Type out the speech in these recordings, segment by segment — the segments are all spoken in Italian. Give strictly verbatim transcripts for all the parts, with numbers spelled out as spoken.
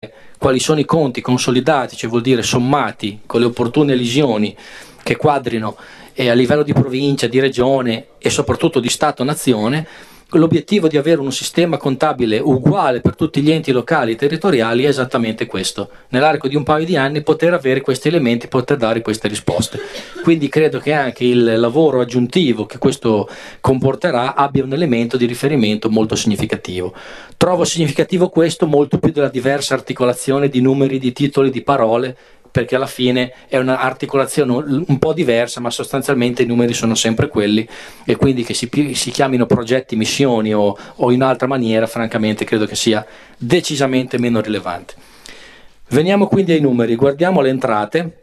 quali sono i conti consolidati, cioè vuol dire sommati con le opportune lesioni che quadrino eh, a livello di provincia, di regione e soprattutto di Stato-Nazione, l'obiettivo di avere un sistema contabile uguale per tutti gli enti locali e territoriali è esattamente questo: nell'arco di un paio di anni poter avere questi elementi, poter dare queste risposte. Quindi credo che anche il lavoro aggiuntivo che questo comporterà abbia un elemento di riferimento molto significativo. Trovo significativo questo molto più della diversa articolazione di numeri, di titoli, di parole, perché alla fine è un'articolazione un po' diversa, ma sostanzialmente i numeri sono sempre quelli, e quindi che si, si chiamino progetti, missioni o, o in altra maniera, francamente credo che sia decisamente meno rilevante. Veniamo quindi ai numeri, guardiamo le entrate.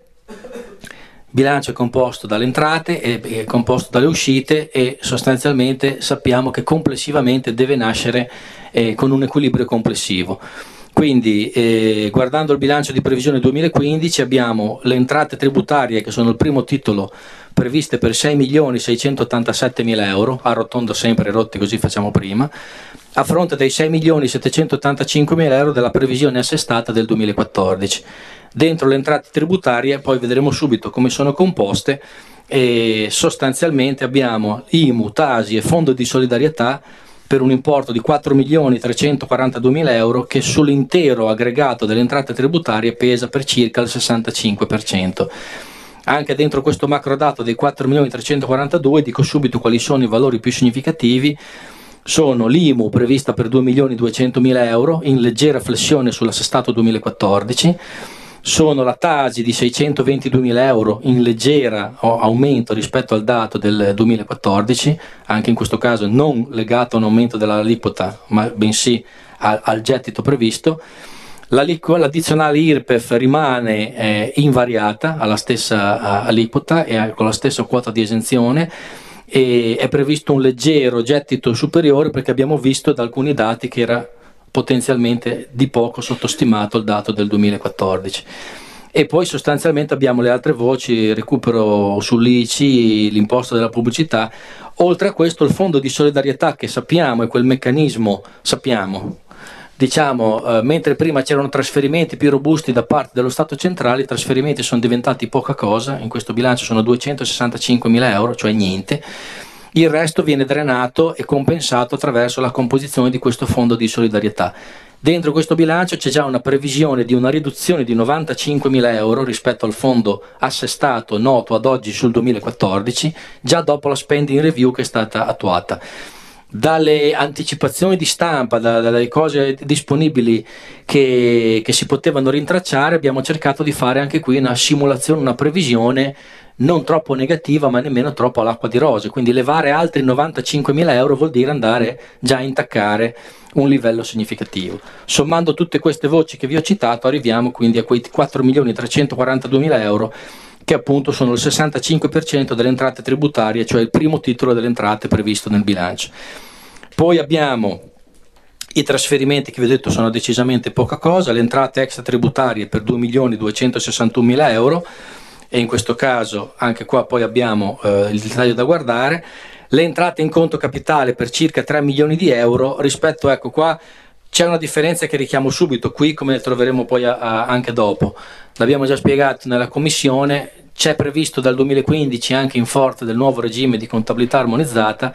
Il bilancio è composto dalle entrate, è, è composto dalle uscite, e sostanzialmente sappiamo che complessivamente deve nascere eh, con un equilibrio complessivo. Quindi eh, guardando il bilancio di previsione duemilaquindici abbiamo le entrate tributarie, che sono il primo titolo, previste per sei milioni seicentottantasette mila euro, arrotondo sempre, rotti così facciamo prima, a fronte dei sei milioni settecentottantacinque mila euro della previsione assestata del duemilaquattordici. Dentro le entrate tributarie poi vedremo subito come sono composte, e sostanzialmente abbiamo I M U, Tasi e Fondo di solidarietà per un importo di quattro milioni trecentoquarantadue mila euro, che sull'intero aggregato delle entrate tributarie pesa per circa il sessantacinque per cento. Anche dentro questo macrodato dei quattro milioni trecentoquarantadue dico subito quali sono i valori più significativi. Sono l'I M U prevista per due milioni duecento mila euro, in leggera flessione sull'assestato duemilaquattordici. Sono la Tasi di seicentoventidue mila euro, in leggera aumento rispetto al dato del duemilaquattordici, anche in questo caso non legato a un aumento dell'aliquota, ma bensì al, al gettito previsto. L'addizionale I R P E F rimane eh, invariata alla stessa aliquota e con la stessa quota di esenzione, e è previsto un leggero gettito superiore perché abbiamo visto da alcuni dati che era potenzialmente di poco sottostimato il dato del duemilaquattordici. E poi sostanzialmente abbiamo le altre voci: recupero sull'I C I, l'imposta della pubblicità. Oltre a questo il fondo di solidarietà, che sappiamo è quel meccanismo, sappiamo diciamo eh, mentre prima c'erano trasferimenti più robusti da parte dello Stato centrale, i trasferimenti sono diventati poca cosa. In questo bilancio sono duecentosessantacinque mila euro, cioè niente. Il resto viene drenato e compensato attraverso la composizione di questo fondo di solidarietà. Dentro questo bilancio c'è già una previsione di una riduzione di novantacinquemila euro rispetto al fondo assestato noto ad oggi sul duemilaquattordici, già dopo la spending review che è stata attuata. Dalle anticipazioni di stampa, da, dalle cose disponibili che, che si potevano rintracciare, abbiamo cercato di fare anche qui una simulazione, una previsione non troppo negativa ma nemmeno troppo all'acqua di rose. Quindi levare altri novantacinquemila euro vuol dire andare già a intaccare un livello significativo. Sommando tutte queste voci che vi ho citato arriviamo quindi a quei quattro milioni trecentoquarantadue mila euro, che appunto sono il sessantacinque per cento delle entrate tributarie, cioè il primo titolo delle entrate previsto nel bilancio. Poi abbiamo i trasferimenti che vi ho detto sono decisamente poca cosa, le entrate extra tributarie per due milioni duecentosessantuno mila euro, e in questo caso anche qua poi abbiamo eh, il dettaglio da guardare. Le entrate in conto capitale per circa tre milioni di euro, rispetto, ecco qua c'è una differenza che richiamo subito qui, come ne troveremo poi a, a, anche dopo. L'abbiamo già spiegato nella commissione, c'è previsto dal duemilaquindici, anche in forza del nuovo regime di contabilità armonizzata,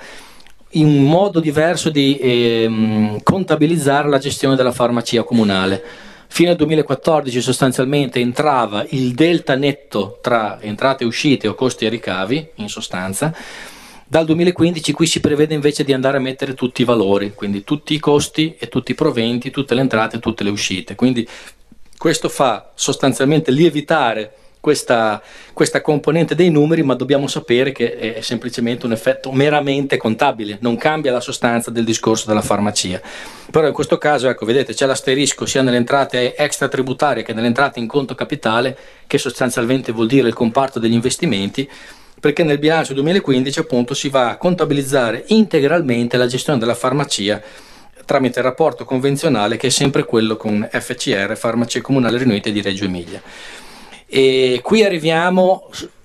un modo diverso di ehm, contabilizzare la gestione della farmacia comunale. Fino al duemilaquattordici sostanzialmente entrava il delta netto tra entrate e uscite o costi e ricavi, in sostanza. Dal duemilaquindici qui si prevede invece di andare a mettere tutti i valori, quindi tutti i costi e tutti i proventi, tutte le entrate e tutte le uscite. Quindi questo fa sostanzialmente lievitare questa, questa componente dei numeri, ma dobbiamo sapere che è semplicemente un effetto meramente contabile, non cambia la sostanza del discorso della farmacia. Però in questo caso, ecco, vedete, c'è l'asterisco sia nelle entrate extra tributarie che nelle entrate in conto capitale, che sostanzialmente vuol dire il comparto degli investimenti, perché nel bilancio duemilaquindici appunto si va a contabilizzare integralmente la gestione della farmacia tramite il rapporto convenzionale, che è sempre quello con F C R, Farmacia Comunale Riunite di Reggio Emilia. E qui arriviamo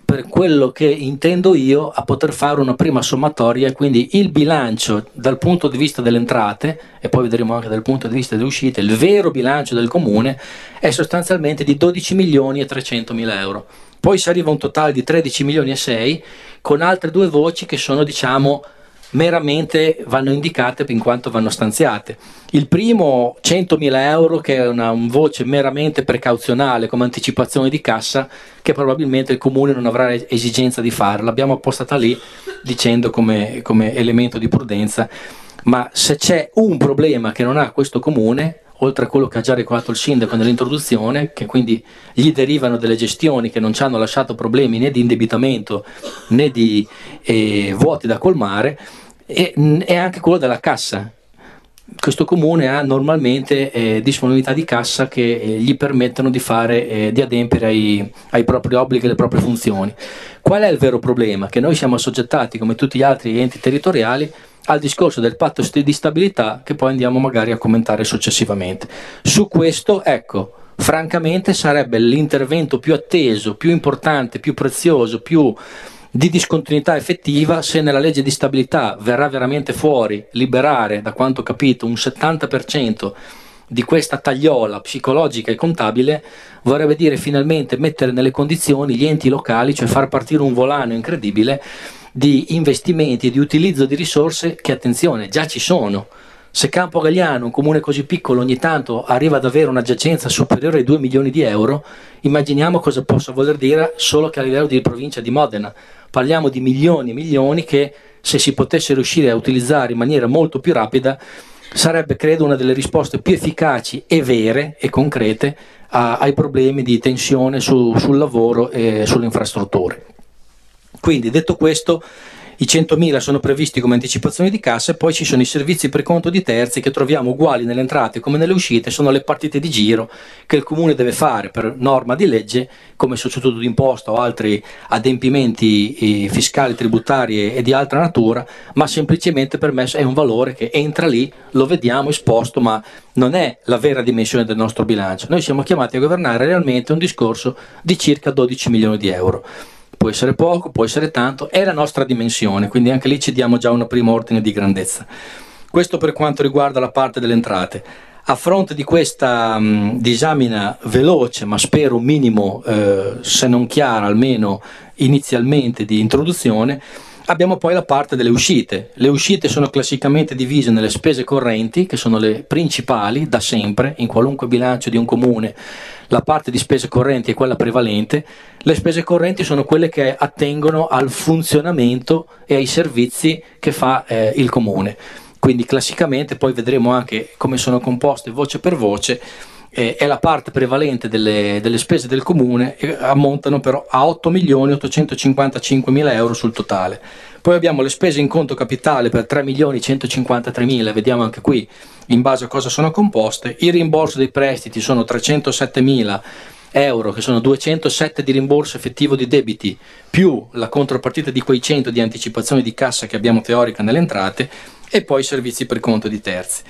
per quello che intendo io, a poter fare una prima sommatoria, quindi il bilancio dal punto di vista delle entrate, e poi vedremo anche dal punto di vista delle uscite, il vero bilancio del comune è sostanzialmente di dodici milioni e trecentomila euro. Poi si arriva a un totale di tredici milioni e sei, con altre due voci che sono, diciamo, meramente vanno indicate in quanto vanno stanziate. Il primo, centomila euro, che è una un voce meramente precauzionale come anticipazione di cassa, che probabilmente il comune non avrà esigenza di fare. L'abbiamo appostata lì dicendo come, come elemento di prudenza, ma se c'è un problema che non ha questo comune, oltre a quello che ha già ricordato il sindaco nell'introduzione, che quindi gli derivano delle gestioni che non ci hanno lasciato problemi né di indebitamento né di eh, vuoti da colmare, e, è anche quello della cassa. Questo comune ha normalmente eh, disponibilità di cassa che eh, gli permettono di fare, eh, di adempiere ai, ai propri obblighi e alle proprie funzioni. Qual è il vero problema? Che noi siamo assoggettati, come tutti gli altri enti territoriali, al discorso del patto di stabilità, che poi andiamo magari a commentare successivamente. Su questo, ecco, francamente sarebbe l'intervento più atteso, più importante, più prezioso, più di discontinuità effettiva, se nella legge di stabilità verrà veramente fuori liberare, da quanto ho capito, un settanta per cento di questa tagliola psicologica e contabile, vorrebbe dire finalmente mettere nelle condizioni gli enti locali, cioè far partire un volano incredibile di investimenti e di utilizzo di risorse che, attenzione, già ci sono. Se Campo Galliano, un comune così piccolo, ogni tanto arriva ad avere una giacenza superiore ai due milioni di euro, immaginiamo cosa possa voler dire solo che a livello di provincia di Modena. Parliamo di milioni e milioni che, se si potesse riuscire a utilizzare in maniera molto più rapida, sarebbe, credo, una delle risposte più efficaci e vere e concrete a, ai problemi di tensione su, sul lavoro e sulle infrastrutture. Quindi, detto questo, i centomila sono previsti come anticipazione di cassa, e poi ci sono i servizi per conto di terzi che troviamo uguali nelle entrate come nelle uscite, sono le partite di giro che il comune deve fare per norma di legge, come sostituto d'imposta o altri adempimenti eh, fiscali, tributari e, e di altra natura, ma semplicemente permesso, è un valore che entra lì, lo vediamo esposto, ma non è la vera dimensione del nostro bilancio. Noi siamo chiamati a governare realmente un discorso di circa dodici milioni di euro. Può essere poco, può essere tanto, è la nostra dimensione, quindi anche lì ci diamo già un primo ordine di grandezza. Questo per quanto riguarda la parte delle entrate. A fronte di questa mh, disamina veloce, ma spero un minimo, eh, se non chiara, almeno inizialmente, di introduzione, abbiamo poi la parte delle uscite. Le uscite sono classicamente divise nelle spese correnti, che sono le principali da sempre in qualunque bilancio di un comune. La parte di spese correnti è quella prevalente. Le spese correnti sono quelle che attengono al funzionamento e ai servizi che fa eh, il comune. Quindi classicamente, poi vedremo anche come sono composte voce per voce, eh, è la parte prevalente delle, delle spese del comune, e ammontano però a otto milioni ottocentocinquantacinquemila euro sul totale. Poi abbiamo le spese in conto capitale per tre milioni centocinquantatremila, vediamo anche qui in base a cosa sono composte. Il rimborso dei prestiti sono trecentosettemila euro, che sono duecentosette di rimborso effettivo di debiti, più la contropartita di quei cento di anticipazione di cassa che abbiamo teorica nelle entrate, e poi servizi per conto di terzi.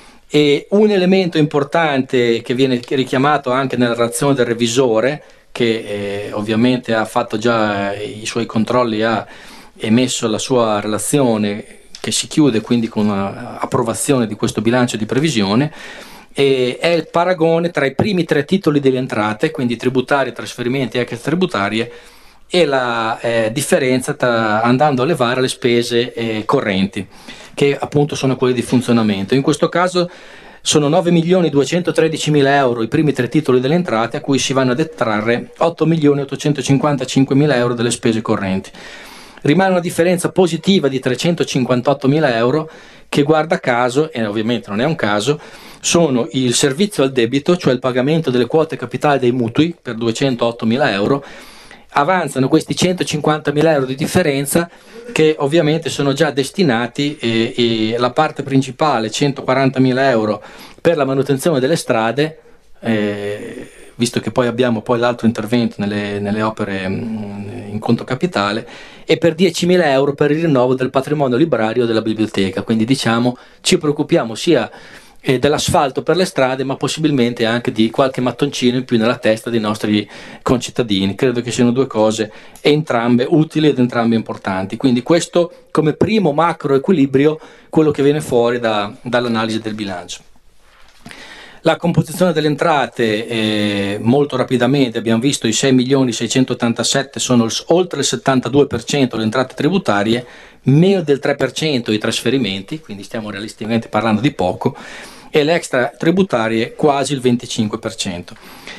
E un elemento importante che viene richiamato anche nella relazione del revisore, che eh, ovviamente ha fatto già i suoi controlli, ha emesso la sua relazione che si chiude quindi con approvazione di questo bilancio di previsione, e è il paragone tra i primi tre titoli delle entrate, quindi tributarie, trasferimenti e extratributarie, e la eh, differenza tra, andando a levare le spese eh, correnti, che appunto sono quelle di funzionamento. In questo caso sono nove milioni duecentotredicimila euro i primi tre titoli delle entrate, a cui si vanno a detrarre otto milioni ottocentocinquantacinquemila euro delle spese correnti. Rimane una differenza positiva di trecentocinquantottomila euro che, guarda caso, e ovviamente non è un caso, sono il servizio al debito, cioè il pagamento delle quote capitali dei mutui per duecentoottomila euro. Avanzano questi centocinquantamila euro di differenza che ovviamente sono già destinati, e, e la parte principale, centoquarantamila euro per la manutenzione delle strade, eh, visto che poi abbiamo poi l'altro intervento nelle, nelle opere mh, in conto capitale, e per diecimila euro per il rinnovo del patrimonio librario della biblioteca. Quindi diciamo ci preoccupiamo sia e dell'asfalto per le strade, ma possibilmente anche di qualche mattoncino in più nella testa dei nostri concittadini. Credo che siano due cose entrambe utili ed entrambe importanti. Quindi questo come primo macro equilibrio, quello che viene fuori da, dall'analisi del bilancio. La composizione delle entrate, eh, molto rapidamente abbiamo visto i sei milioni seicentottantasette sono il, oltre il settantadue per cento le entrate tributarie, meno del tre per cento i trasferimenti, quindi stiamo realisticamente parlando di poco, e le extra tributarie quasi il venticinque per cento.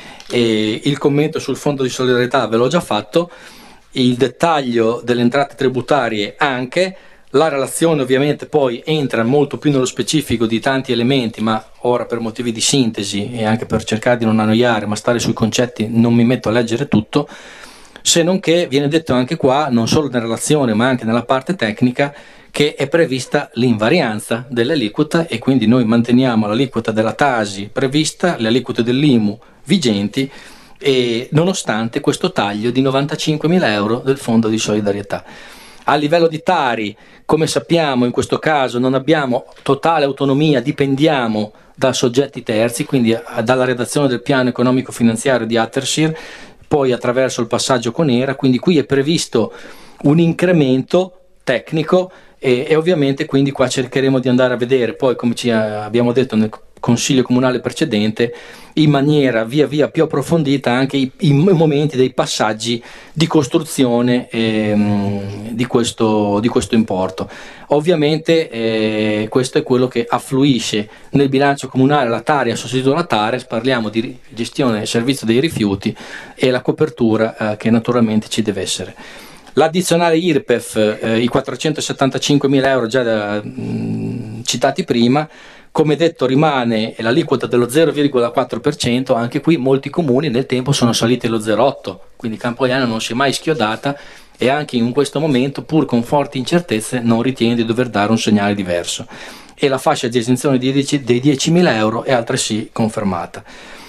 E il commento sul fondo di solidarietà ve l'ho già fatto, il dettaglio delle entrate tributarie anche. La relazione ovviamente poi entra molto più nello specifico di tanti elementi, ma ora per motivi di sintesi e anche per cercare di non annoiare, ma stare sui concetti, non mi metto a leggere tutto, se non che viene detto anche qua, non solo nella relazione ma anche nella parte tecnica, che è prevista l'invarianza dell'aliquota e quindi noi manteniamo l'aliquota della Tasi prevista, le aliquote dell'I M U vigenti, e nonostante questo taglio di novantacinquemila euro del fondo di solidarietà. A livello di Tari, come sappiamo, in questo caso non abbiamo totale autonomia, dipendiamo da soggetti terzi, quindi dalla redazione del piano economico finanziario di Attersir, poi attraverso il passaggio con ERA, quindi qui è previsto un incremento tecnico e, e ovviamente quindi qua cercheremo di andare a vedere poi, come ci abbiamo detto nel Consiglio Comunale precedente, in maniera via via più approfondita anche i, i momenti dei passaggi di costruzione ehm, di, questo, di questo importo. Ovviamente eh, questo è quello che affluisce nel bilancio comunale, la Tari ha sostituito la Tares, parliamo di gestione e servizio dei rifiuti e la copertura eh, che naturalmente ci deve essere. L'addizionale I R P E F, eh, i quattrocentosettantacinquemila euro già da, mh, citati prima, come detto rimane l'aliquota dello zero virgola quattro per cento, anche qui molti comuni nel tempo sono saliti allo zero virgola otto per cento, quindi Campogliano non si è mai schiodata e anche in questo momento, pur con forti incertezze, non ritiene di dover dare un segnale diverso. E la fascia di esenzione dei diecimila euro è altresì confermata.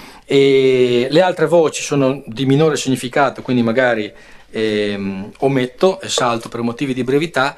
E le altre voci sono di minore significato, quindi magari ehm, ometto e salto per motivi di brevità.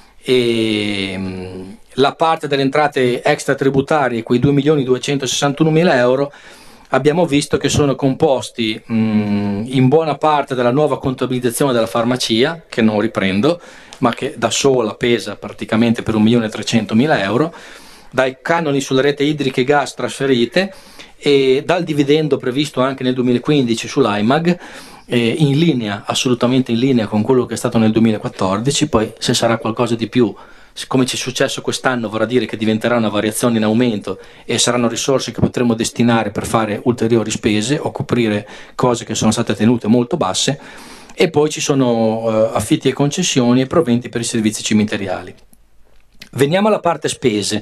E la parte delle entrate extratributarie, quei due milioni duecentosessantunomila euro, abbiamo visto che sono composti mh, in buona parte dalla nuova contabilizzazione della farmacia, che non riprendo, ma che da sola pesa praticamente per un milione trecentomila euro, dai canoni sulle rete idriche e gas trasferite e dal dividendo previsto anche nel duemilaquindici sull'Aimag, eh, in linea, assolutamente in linea con quello che è stato nel duemilaquattordici. Poi se sarà qualcosa di più, come ci è successo quest'anno, vorrà dire che diventerà una variazione in aumento e saranno risorse che potremo destinare per fare ulteriori spese o coprire cose che sono state tenute molto basse. E poi ci sono eh, affitti e concessioni e proventi per i servizi cimiteriali. Veniamo alla parte spese.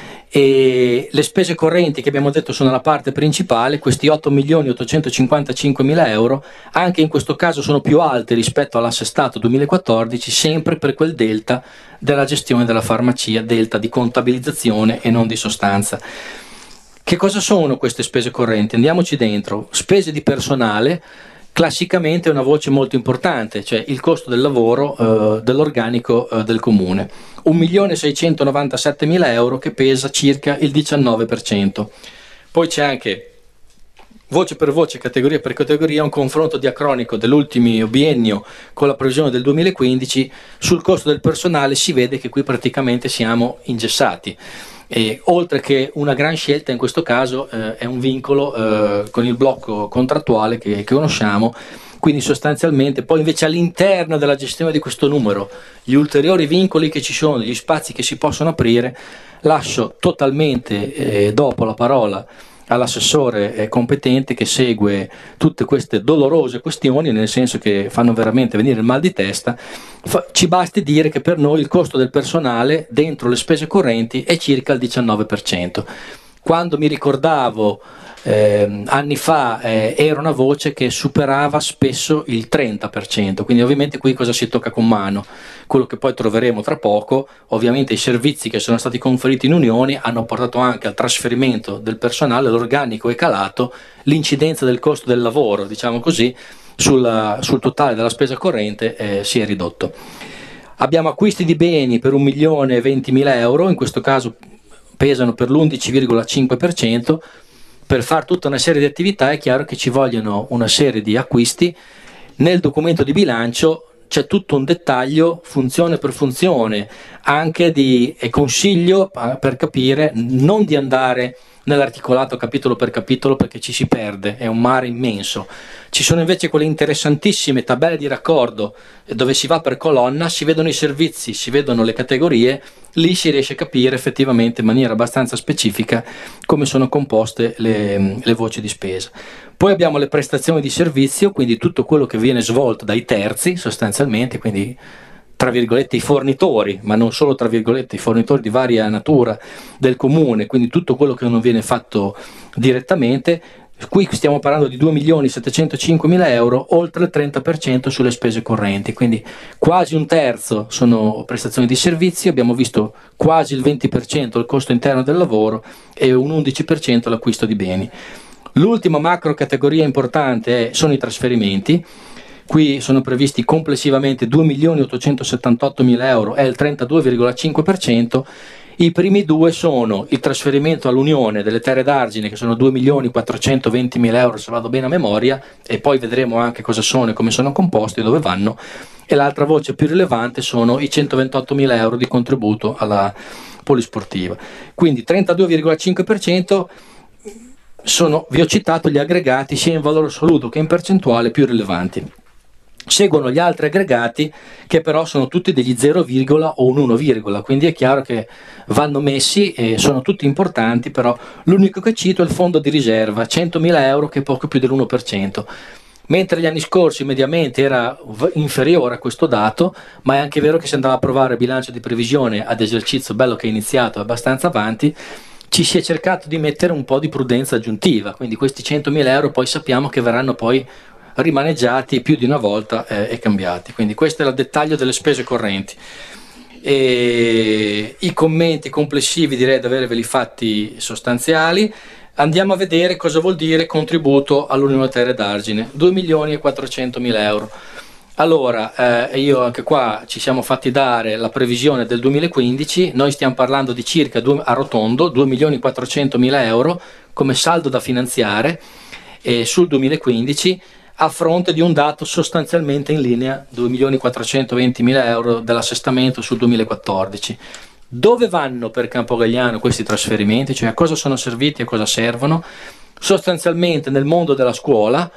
E le spese correnti che abbiamo detto sono la parte principale, questi otto milioni ottocentocinquantacinquemila euro anche in questo caso sono più alti rispetto all'assestato duemilaquattordici, sempre per quel delta della gestione della farmacia, delta di contabilizzazione e non di sostanza. Che cosa sono queste spese correnti? Andiamoci dentro. Spese di personale, classicamente è una voce molto importante, cioè il costo del lavoro eh, dell'organico eh, del comune. un milione seicentonovantasettemila euro che pesa circa il diciannove per cento. Poi c'è anche, voce per voce, categoria per categoria, un confronto diacronico dell'ultimo biennio con la previsione del duemilaquindici. Sul costo del personale si vede che qui praticamente siamo ingessati. E oltre che una gran scelta in questo caso eh, è un vincolo eh, con il blocco contrattuale che, che conosciamo, quindi sostanzialmente poi invece all'interno della gestione di questo numero gli ulteriori vincoli che ci sono, gli spazi che si possono aprire, lascio totalmente eh, dopo la parola all'assessore eh, competente che segue tutte queste dolorose questioni, nel senso che fanno veramente venire il mal di testa. Fa, ci basti dire che per noi il costo del personale dentro le spese correnti è circa il diciannove per cento. Quando mi ricordavo eh, anni fa eh, era una voce che superava spesso il trenta per cento, quindi ovviamente qui cosa si tocca con mano? Quello che poi troveremo tra poco, ovviamente i servizi che sono stati conferiti in unione hanno portato anche al trasferimento del personale, l'organico è calato, l'incidenza del costo del lavoro, diciamo così, sul, sul totale della spesa corrente eh, si è ridotto. Abbiamo acquisti di beni per un milione ventimila euro, in questo caso pesano per l'undici virgola cinque per cento. Per fare tutta una serie di attività è chiaro che ci vogliono una serie di acquisti. Nel documento di bilancio c'è tutto un dettaglio funzione per funzione, anche di e consiglio per capire non di andare nell'articolato capitolo per capitolo perché ci si perde, è un mare immenso. Ci sono invece quelle interessantissime tabelle di raccordo dove si va per colonna, si vedono i servizi, si vedono le categorie, lì si riesce a capire effettivamente in maniera abbastanza specifica come sono composte le, le voci di spesa. Poi abbiamo le prestazioni di servizio, quindi tutto quello che viene svolto dai terzi sostanzialmente, quindi tra virgolette i fornitori, ma non solo tra virgolette i fornitori di varia natura del comune, quindi tutto quello che non viene fatto direttamente. Qui stiamo parlando di due milioni settecentocinquemila euro, oltre il trenta per cento sulle spese correnti, quindi quasi un terzo sono prestazioni di servizio, abbiamo visto quasi il venti per cento il costo interno del lavoro e un undici per cento l'acquisto di beni. L'ultima macro categoria importante è, sono i trasferimenti. Qui sono previsti complessivamente due milioni ottocentosettantottomila euro, è il trentadue virgola cinque per cento. I primi due sono il trasferimento all'Unione delle terre d'argine, che sono due milioni quattrocentoventimila euro, se vado bene a memoria, e poi vedremo anche cosa sono e come sono composti e dove vanno. E l'altra voce più rilevante sono i centoventottomila euro di contributo alla polisportiva. Quindi trentadue virgola cinque per cento sono, vi ho citato gli aggregati sia in valore assoluto che in percentuale più rilevanti. Seguono gli altri aggregati che però sono tutti degli zero, o un uno, quindi è chiaro che vanno messi e sono tutti importanti, però l'unico che cito è il fondo di riserva, centomila euro, che è poco più dell'uno per cento. Mentre gli anni scorsi mediamente era inferiore a questo dato, ma è anche vero che si andava a provare il bilancio di previsione ad esercizio bello che è iniziato abbastanza avanti, ci si è cercato di mettere un po' di prudenza aggiuntiva, quindi questi centomila euro poi sappiamo che verranno poi rimaneggiati più di una volta eh, e cambiati. Quindi questo è il dettaglio delle spese correnti. E i commenti complessivi direi di averveli fatti sostanziali. Andiamo a vedere cosa vuol dire contributo all'Unione Terre d'Argine, due milioni e quattrocentomila euro. Allora, eh, io anche qua ci siamo fatti dare la previsione del duemilaquindici, noi stiamo parlando di circa, due, a rotondo, due milioni e quattrocentomila euro come saldo da finanziare eh, sul duemilaquindici, a fronte di un dato sostanzialmente in linea, due milioni quattrocentoventimila euro dell'assestamento sul duemilaquattordici. Dove vanno per Campogalliano questi trasferimenti? Cioè a cosa sono serviti e a cosa servono? Sostanzialmente nel mondo della scuola,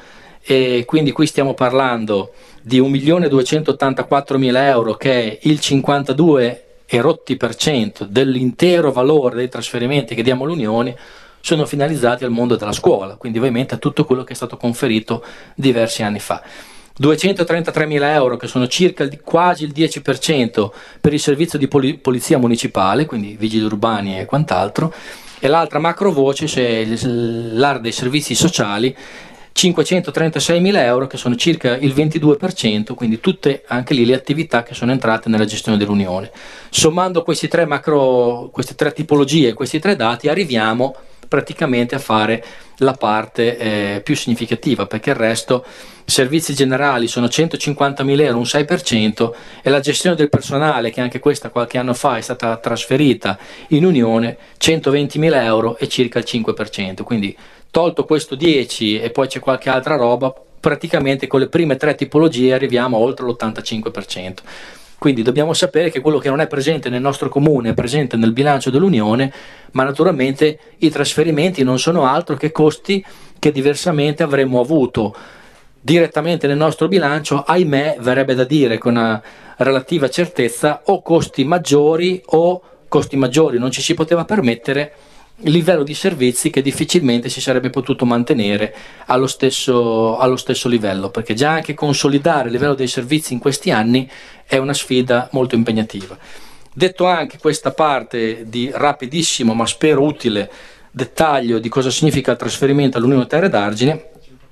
e quindi qui stiamo parlando di un milione duecentottantaquattromila euro, che è il cinquantadue e rotti per cento dell'intero valore dei trasferimenti che diamo all'Unione, sono finalizzati al mondo della scuola, quindi ovviamente a tutto quello che è stato conferito diversi anni fa. duecentotrentatremila euro, che sono circa il, quasi il dieci per cento per il servizio di poli, polizia municipale, quindi vigili urbani e quant'altro, e l'altra macro voce c'è l'area dei servizi sociali, cinquecentotrentasei euro, che sono circa il ventidue per cento, quindi tutte anche lì le attività che sono entrate nella gestione dell'Unione. Sommando questi tre macro, queste tre tipologie, questi tre dati, arriviamo praticamente a fare la parte eh, più significativa, perché il resto, servizi generali sono centocinquantamila euro, un sei per cento, e la gestione del personale, che anche questa qualche anno fa è stata trasferita in Unione, centoventimila euro e circa il cinque per cento, quindi tolto questo dieci e poi c'è qualche altra roba, praticamente con le prime tre tipologie arriviamo a oltre l'ottantacinque per cento. Quindi dobbiamo sapere che quello che non è presente nel nostro comune è presente nel bilancio dell'Unione, ma naturalmente i trasferimenti non sono altro che costi che diversamente avremmo avuto direttamente nel nostro bilancio, ahimè, verrebbe da dire con una relativa certezza, o costi maggiori o costi maggiori non ci si poteva permettere, il livello di servizi che difficilmente si sarebbe potuto mantenere allo stesso, allo stesso livello, perché già anche consolidare il livello dei servizi in questi anni è una sfida molto impegnativa. Detto anche questa parte di rapidissimo ma spero utile dettaglio di cosa significa il trasferimento all'Unione Terre d'Argine,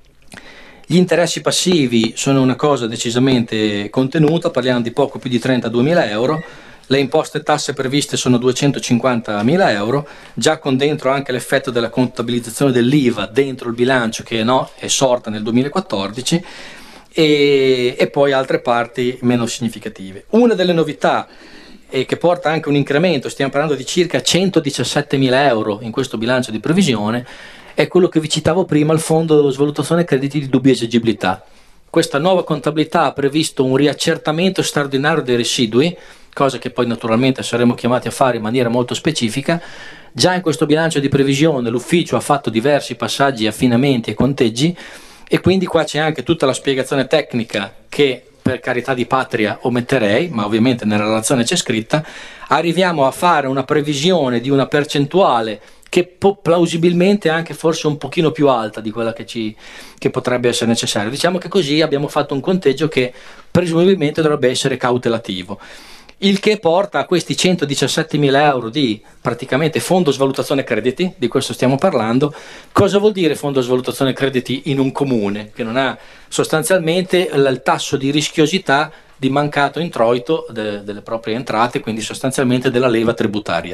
gli interessi passivi sono una cosa decisamente contenuta, parliamo di poco più di trentaduemila euro. Le imposte e tasse previste sono duecentocinquantamila euro, già con dentro anche l'effetto della contabilizzazione dell'I V A dentro il bilancio, che no, è sorta nel duemilaquattordici, e, e poi altre parti meno significative. Una delle novità e che porta anche un incremento, stiamo parlando di circa centodiciassettemila euro in questo bilancio di previsione, è quello che vi citavo prima, il Fondo Svalutazione Crediti di Dubbia Esigibilità. Questa nuova contabilità ha previsto un riaccertamento straordinario dei residui, cosa che poi naturalmente saremo chiamati a fare in maniera molto specifica. Già in questo bilancio di previsione l'ufficio ha fatto diversi passaggi, affinamenti e conteggi, e quindi qua c'è anche tutta la spiegazione tecnica che per carità di patria ometterei, ma ovviamente nella relazione c'è scritta. Arriviamo a fare una previsione di una percentuale che può plausibilmente anche forse un pochino più alta di quella che, ci, che potrebbe essere necessaria. Diciamo che così abbiamo fatto un conteggio che presumibilmente dovrebbe essere cautelativo, il che porta a questi centodiciassettemila euro di praticamente fondo svalutazione crediti, di questo stiamo parlando. Cosa vuol dire fondo svalutazione crediti in un comune che non ha sostanzialmente il tasso di rischiosità di mancato introito de, delle proprie entrate, quindi sostanzialmente della leva tributaria?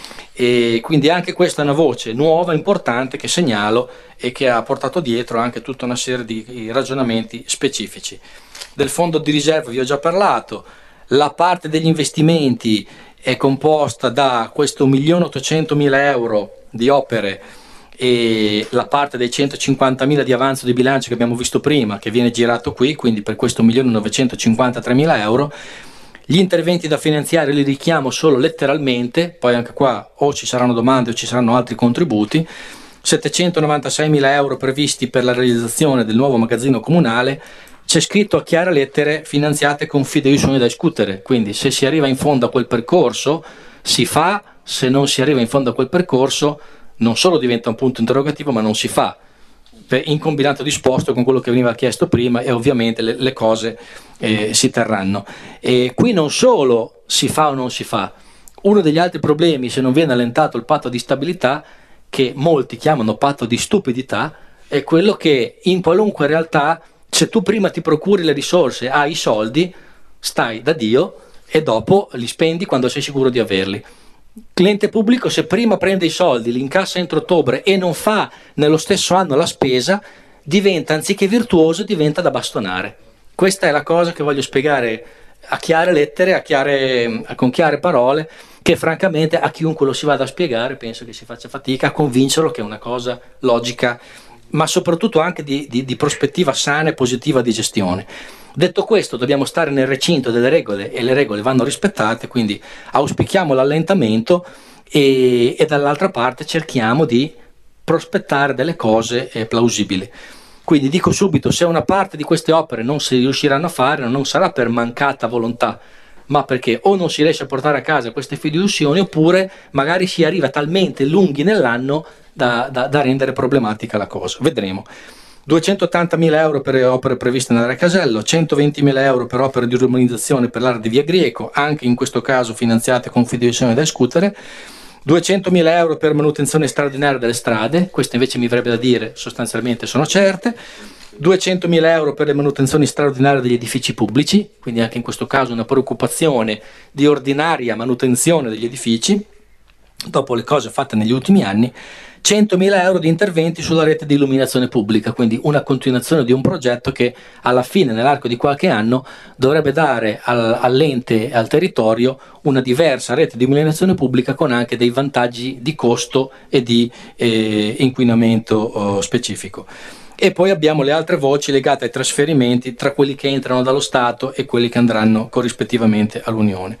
E quindi anche questa è una voce nuova, importante, che segnalo e che ha portato dietro anche tutta una serie di ragionamenti specifici. Del fondo di riserva vi ho già parlato. La parte degli investimenti è composta da questo un milione ottocentomila euro di opere e la parte dei centocinquantamila di avanzo di bilancio che abbiamo visto prima, che viene girato qui, quindi per questo un milione novecentocinquantatremila euro. Gli interventi da finanziare li richiamo solo letteralmente, poi anche qua o ci saranno domande o ci saranno altri contributi. settecentonovantaseimila euro previsti per la realizzazione del nuovo magazzino comunale. C'è scritto a chiare lettere finanziate con fideiussioni da discutere, quindi se si arriva in fondo a quel percorso si fa, se non si arriva in fondo a quel percorso non solo diventa un punto interrogativo ma non si fa, in combinato disposto con quello che veniva chiesto prima, e ovviamente le, le cose eh, si terranno. E qui non solo si fa o non si fa, uno degli altri problemi, se non viene allentato il patto di stabilità, che molti chiamano patto di stupidità, è quello che in qualunque realtà, se tu prima ti procuri le risorse, hai i soldi, stai da Dio e dopo li spendi quando sei sicuro di averli. L'ente pubblico, se prima prende i soldi, li incassa entro ottobre e non fa nello stesso anno la spesa, diventa, anziché virtuoso, diventa da bastonare. Questa è la cosa che voglio spiegare a chiare lettere, a chiare, con chiare parole, che francamente a chiunque lo si vada a spiegare penso che si faccia fatica a convincerlo che è una cosa logica, ma soprattutto anche di, di, di prospettiva sana e positiva di gestione. Detto questo, dobbiamo stare nel recinto delle regole e le regole vanno rispettate, quindi auspichiamo l'allentamento e, e dall'altra parte cerchiamo di prospettare delle cose eh, plausibili. Quindi dico subito, se una parte di queste opere non si riusciranno a fare, non sarà per mancata volontà, ma perché o non si riesce a portare a casa queste fideiussioni, oppure magari si arriva talmente lunghi nell'anno da, da, da rendere problematica la cosa. Vedremo. duecentottantamila euro per le opere previste nell'area Casello, centoventimila euro per opere di urbanizzazione per l'area di Via Grieco, anche in questo caso finanziate con fideiussione da discutere, duecentomila euro per manutenzione straordinaria delle strade, queste invece mi verrebbe da dire sostanzialmente sono certe, duecentomila euro per le manutenzioni straordinarie degli edifici pubblici, quindi anche in questo caso una preoccupazione di ordinaria manutenzione degli edifici, dopo le cose fatte negli ultimi anni, centomila euro di interventi sulla rete di illuminazione pubblica, quindi una continuazione di un progetto che alla fine, nell'arco di qualche anno, dovrebbe dare al, all'ente e al territorio una diversa rete di illuminazione pubblica con anche dei vantaggi di costo e di eh, inquinamento oh, specifico. E poi abbiamo le altre voci legate ai trasferimenti tra quelli che entrano dallo Stato e quelli che andranno corrispettivamente all'Unione.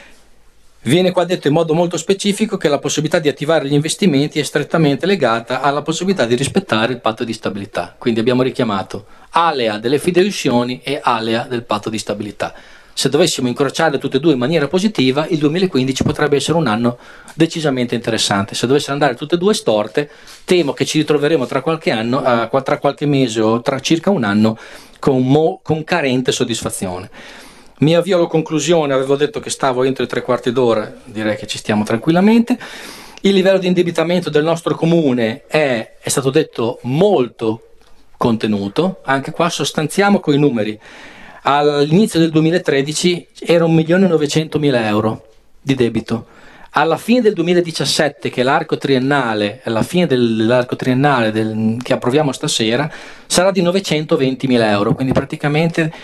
Viene qua detto in modo molto specifico che la possibilità di attivare gli investimenti è strettamente legata alla possibilità di rispettare il patto di stabilità. Quindi abbiamo richiamato alea delle fideiussioni e alea del patto di stabilità. Se dovessimo incrociarle tutte e due in maniera positiva, il duemilaquindici potrebbe essere un anno decisamente interessante. Se dovessero andare tutte e due storte, temo che ci ritroveremo tra qualche anno, eh, tra qualche mese o tra circa un anno con, mo, con carente soddisfazione. Mi avvio alla conclusione, avevo detto che stavo entro i tre quarti d'ora, direi che ci stiamo tranquillamente. Il livello di indebitamento del nostro comune è, è stato detto, molto contenuto, anche qua sostanziamo coi numeri. All'inizio del duemilatredici era un milione novecentomila euro di debito. Alla fine del duemiladiciassette, che è l'arco triennale, alla fine dell'arco triennale del, che approviamo stasera, sarà di novecentoventimila euro, quindi praticamente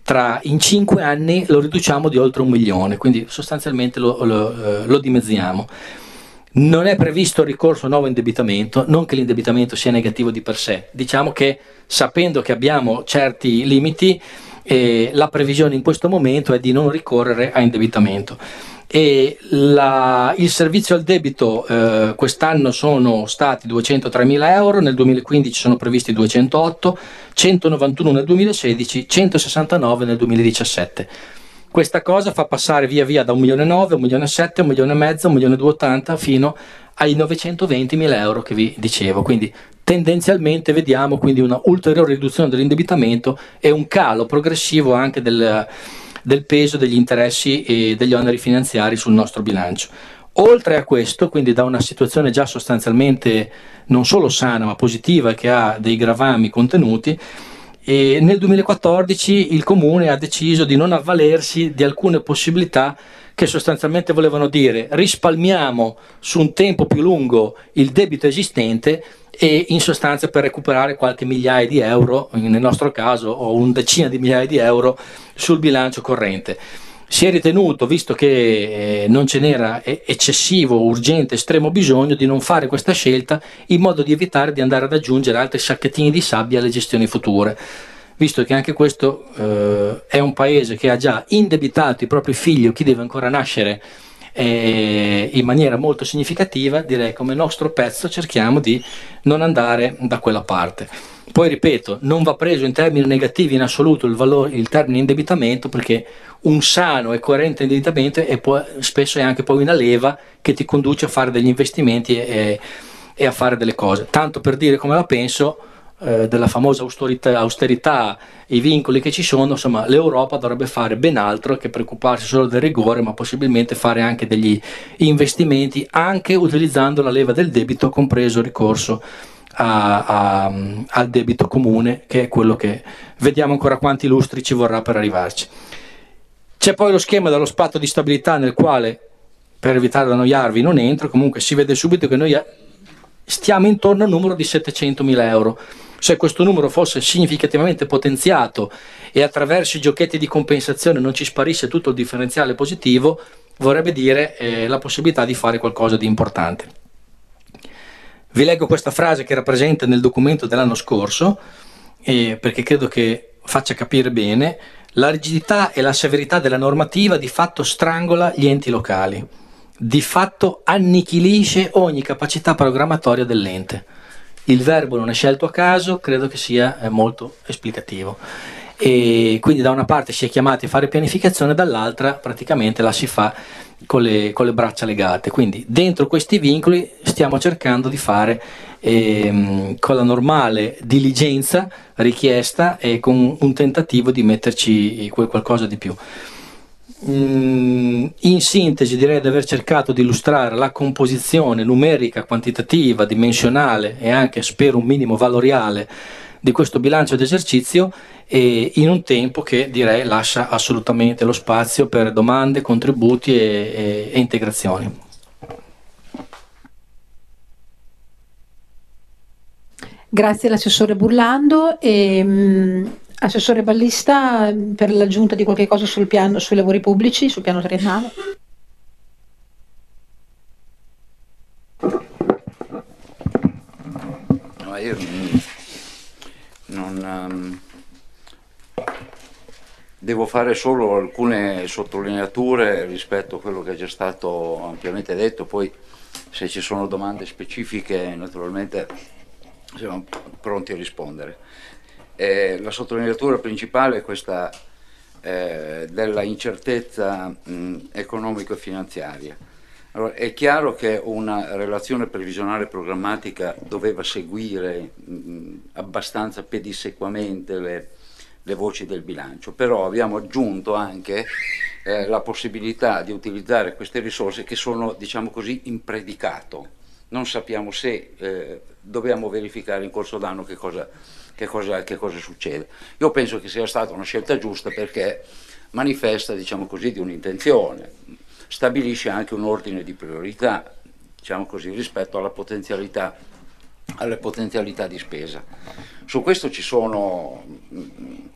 tra, in cinque anni lo riduciamo di oltre un milione, quindi sostanzialmente lo, lo, eh, lo dimezziamo. Non è previsto il ricorso a nuovo indebitamento, non che l'indebitamento sia negativo di per sé, diciamo che sapendo che abbiamo certi limiti, eh, la previsione in questo momento è di non ricorrere a indebitamento. E la, il servizio al debito eh, quest'anno sono stati duecentotremila euro, nel duemilaquindici sono previsti duecentootto, centonovantuno nel duemilasedici, centosessantanove nel duemiladiciassette. Questa cosa fa passare via via da un milione e nove, un milione e sette, un milione e mezzo, un milione e duecentottanta fino ai novecentoventimila euro che vi dicevo. Quindi tendenzialmente vediamo quindi una ulteriore riduzione dell'indebitamento e un calo progressivo anche del, del peso degli interessi e degli oneri finanziari sul nostro bilancio. Oltre a questo, quindi da una situazione già sostanzialmente non solo sana ma positiva, che ha dei gravami contenuti, e nel duemilaquattordici il Comune ha deciso di non avvalersi di alcune possibilità che sostanzialmente volevano dire risparmiamo su un tempo più lungo il debito esistente e in sostanza per recuperare qualche migliaia di euro, nel nostro caso, o un decina di migliaia di euro sul bilancio corrente. Si è ritenuto, visto che eh, non ce n'era eccessivo, urgente, estremo bisogno, di non fare questa scelta in modo di evitare di andare ad aggiungere altri sacchettini di sabbia alle gestioni future, visto che anche questo eh, è un paese che ha già indebitato i propri figli o chi deve ancora nascere eh, in maniera molto significativa. Direi come nostro pezzo cerchiamo di non andare da quella parte. Poi ripeto, non va preso in termini negativi in assoluto il, valore, il termine indebitamento, perché un sano e coerente indebitamento è poi, spesso è anche poi una leva che ti conduce a fare degli investimenti e, e a fare delle cose. Tanto per dire come la penso eh, della famosa austerità, austerità, i vincoli che ci sono, insomma l'Europa dovrebbe fare ben altro che preoccuparsi solo del rigore, ma possibilmente fare anche degli investimenti, anche utilizzando la leva del debito, compreso il ricorso A, a, al debito comune, che è quello che vediamo ancora quanti lustri ci vorrà per arrivarci. C'è poi lo schema dello patto di stabilità, nel quale, per evitare di annoiarvi, non entro. Comunque si vede subito che noi stiamo intorno al numero di settecentomila euro. Se questo numero fosse significativamente potenziato e attraverso i giochetti di compensazione non ci sparisse tutto il differenziale positivo, vorrebbe dire eh, la possibilità di fare qualcosa di importante. Vi leggo questa frase che era presente nel documento dell'anno scorso, eh, perché credo che faccia capire bene. La rigidità e la severità della normativa di fatto strangola gli enti locali, di fatto annichilisce ogni capacità programmatoria dell'ente. Il verbo non è scelto a caso, credo che sia eh, molto esplicativo. E quindi da una parte si è chiamati a fare pianificazione, dall'altra praticamente la si fa con le, con le braccia legate. Quindi dentro questi vincoli stiamo cercando di fare ehm, con la normale diligenza richiesta e con un tentativo di metterci qualcosa di più. Mm, in sintesi direi di aver cercato di illustrare la composizione numerica, quantitativa, dimensionale e anche, spero, un minimo valoriale di questo bilancio d'esercizio, e in un tempo che direi lascia assolutamente lo spazio per domande, contributi e, e, e integrazioni. Grazie all'assessore Burlando. E, mh, assessore Ballista, per l'aggiunta di qualche cosa sul piano, sui lavori pubblici, sul piano triennale. No, io non, um, devo fare solo alcune sottolineature rispetto a quello che è già stato ampiamente detto. Poi se ci sono domande specifiche naturalmente siamo pronti a rispondere. Eh, la sottolineatura principale è questa eh, della incertezza mh, economico e finanziaria. Allora, è chiaro che una relazione previsionale programmatica doveva seguire mh, abbastanza pedissequamente le, le voci del bilancio, però abbiamo aggiunto anche eh, la possibilità di utilizzare queste risorse che sono, diciamo così, in predicato. Non sappiamo se eh, dobbiamo verificare in corso d'anno che cosa, che, cosa, che cosa succede. Io penso che sia stata una scelta giusta, perché manifesta, diciamo così, di un'intenzione, stabilisce anche un ordine di priorità, diciamo così, rispetto alla potenzialità, alle potenzialità di spesa. Su questo ci sono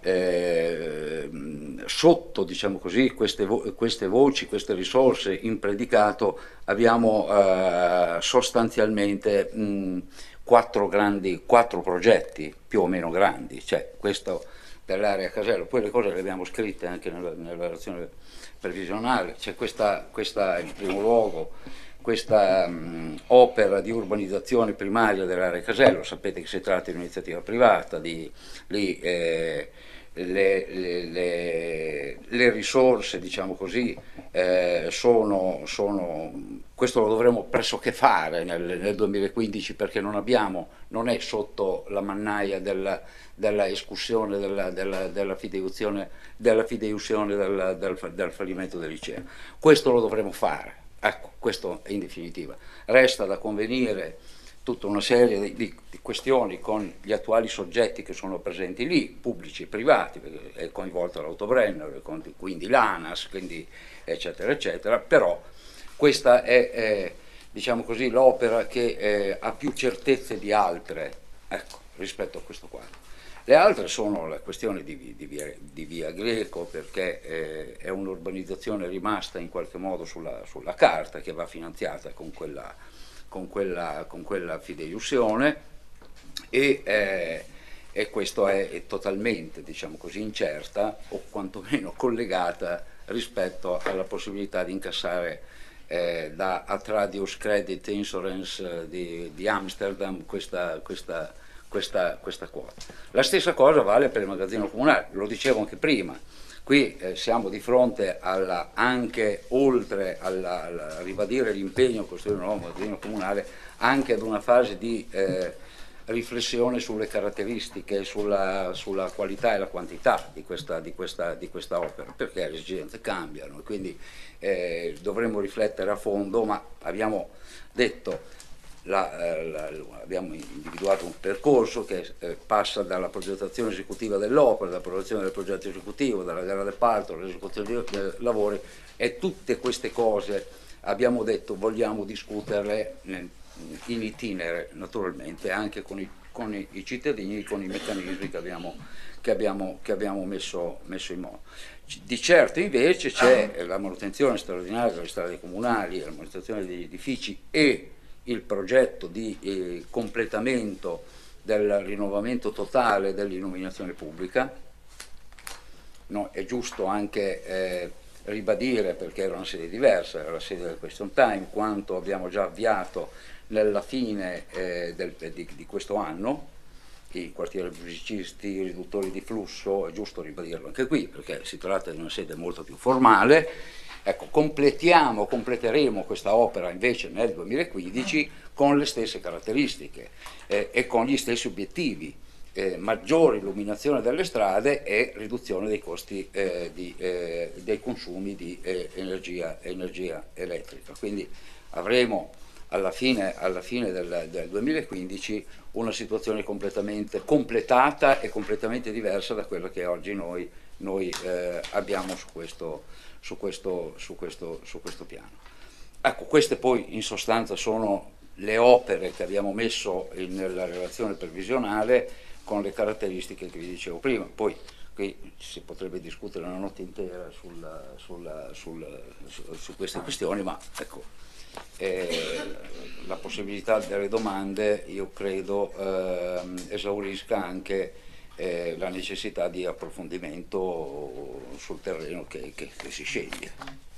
eh, sotto, diciamo così, queste, vo queste voci, queste risorse in predicato abbiamo eh, sostanzialmente mh, quattro grandi, quattro progetti più o meno grandi, cioè questo per l'area Casello, poi le cose le abbiamo scritte anche nella, nella relazione previsionale, c'è questa, questa in primo luogo questa mh, opera di urbanizzazione primaria dell'area Casello, sapete che si tratta di un'iniziativa privata, di, lì, eh, le, le, le, le risorse, diciamo così, eh, sono, sono, questo lo dovremo pressoché fare nel, nel duemilaquindici, perché non abbiamo, non è sotto la mannaia della, della escussione della, della, della fideiussione, della fideiussione del, del, del fallimento del liceo. Questo lo dovremo fare. Ecco, questo in definitiva. Resta da convenire tutta una serie di, di, di questioni con gli attuali soggetti che sono presenti lì, pubblici e privati, perché è coinvolta l'Autobrenner, quindi l'ANAS, quindi eccetera eccetera, però questa è, è diciamo così, l'opera che eh, ha più certezze di altre, ecco, rispetto a questo quadro. Le altre sono la questione di, di, via, di via Greco, perché eh, è un'urbanizzazione rimasta in qualche modo sulla, sulla carta, che va finanziata con quella, con quella, con quella fideiussione, e, eh, e questo è, è totalmente, diciamo così, incerta o quantomeno collegata rispetto alla possibilità di incassare eh, da Atradius Credit Insurance di, di Amsterdam questa, questa Questa, questa quota. La stessa cosa vale per il magazzino comunale, lo dicevo anche prima, qui eh, siamo di fronte alla, anche oltre alla, alla ribadire l'impegno a costruire un nuovo magazzino comunale, anche ad una fase di eh, riflessione sulle caratteristiche, sulla, sulla qualità e la quantità di questa, di questa, di questa opera, perché le esigenze cambiano e quindi eh, dovremmo riflettere a fondo, ma abbiamo detto La, la, la, abbiamo individuato un percorso che eh, passa dalla progettazione esecutiva dell'opera, dall'approvazione del progetto esecutivo, dalla gara d'appalto, all'esecuzione dei lavori, e tutte queste cose abbiamo detto vogliamo discuterle in itinere, naturalmente anche con i, con i, i cittadini, con i meccanismi che abbiamo, che abbiamo, che abbiamo messo, messo in moto. Di certo invece c'è la manutenzione straordinaria delle strade comunali, la manutenzione degli edifici e il progetto di eh, completamento del rinnovamento totale dell'illuminazione pubblica. No, è giusto anche eh, ribadire, perché era una sede diversa, era la sede del question time, quanto abbiamo già avviato nella fine eh, del, di, di questo anno, i quartieri musicisti, i riduttori di flusso, è giusto ribadirlo anche qui, perché si tratta di una sede molto più formale. Ecco, completiamo, completeremo questa opera invece nel duemilaquindici con le stesse caratteristiche eh, e con gli stessi obiettivi, eh, maggiore illuminazione delle strade e riduzione dei costi eh, di, eh, dei consumi di eh, energia, energia elettrica. Quindi avremo alla fine, alla fine del, del duemilaquindici una situazione completamente completata e completamente diversa da quella che oggi noi, noi eh, abbiamo su questo Su questo, su, questo, su questo piano. Ecco, queste poi in sostanza sono le opere che abbiamo messo in, nella relazione previsionale con le caratteristiche che vi dicevo prima. Poi qui si potrebbe discutere una notte intera sulla, sulla, sul, su, su queste questioni, ma ecco, eh, la possibilità delle domande io credo eh, esaurisca anche Eh, la necessità di approfondimento sul terreno che, che, che si sceglie.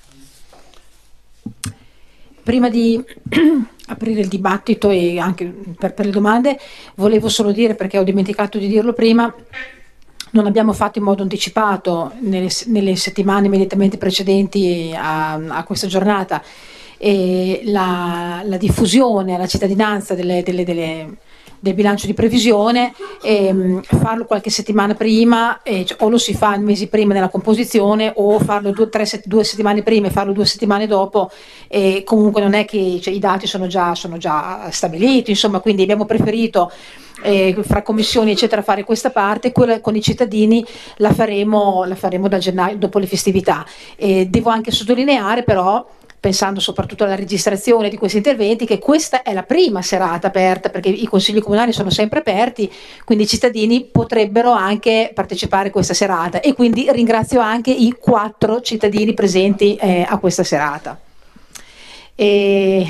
Prima di aprire il dibattito e anche per, per le domande, volevo solo dire, perché ho dimenticato di dirlo prima, non abbiamo fatto in modo anticipato nelle, nelle settimane immediatamente precedenti a, a questa giornata e la, la diffusione alla cittadinanza delle, delle, delle del bilancio di previsione, ehm, farlo qualche settimana prima, eh, cioè, o lo si fa mesi prima nella composizione, o farlo due, tre, due settimane prima e farlo due settimane dopo, e comunque non è che, cioè, i dati sono già, sono già stabiliti, insomma, quindi abbiamo preferito eh, fra commissioni eccetera fare questa parte, quella con i cittadini la faremo, la faremo da gennaio, dopo le festività. E devo anche sottolineare però pensando soprattutto alla registrazione di questi interventi, che questa è la prima serata aperta, perché i consigli comunali sono sempre aperti, quindi i cittadini potrebbero anche partecipare a questa serata, e quindi ringrazio anche i quattro cittadini presenti eh, a questa serata. E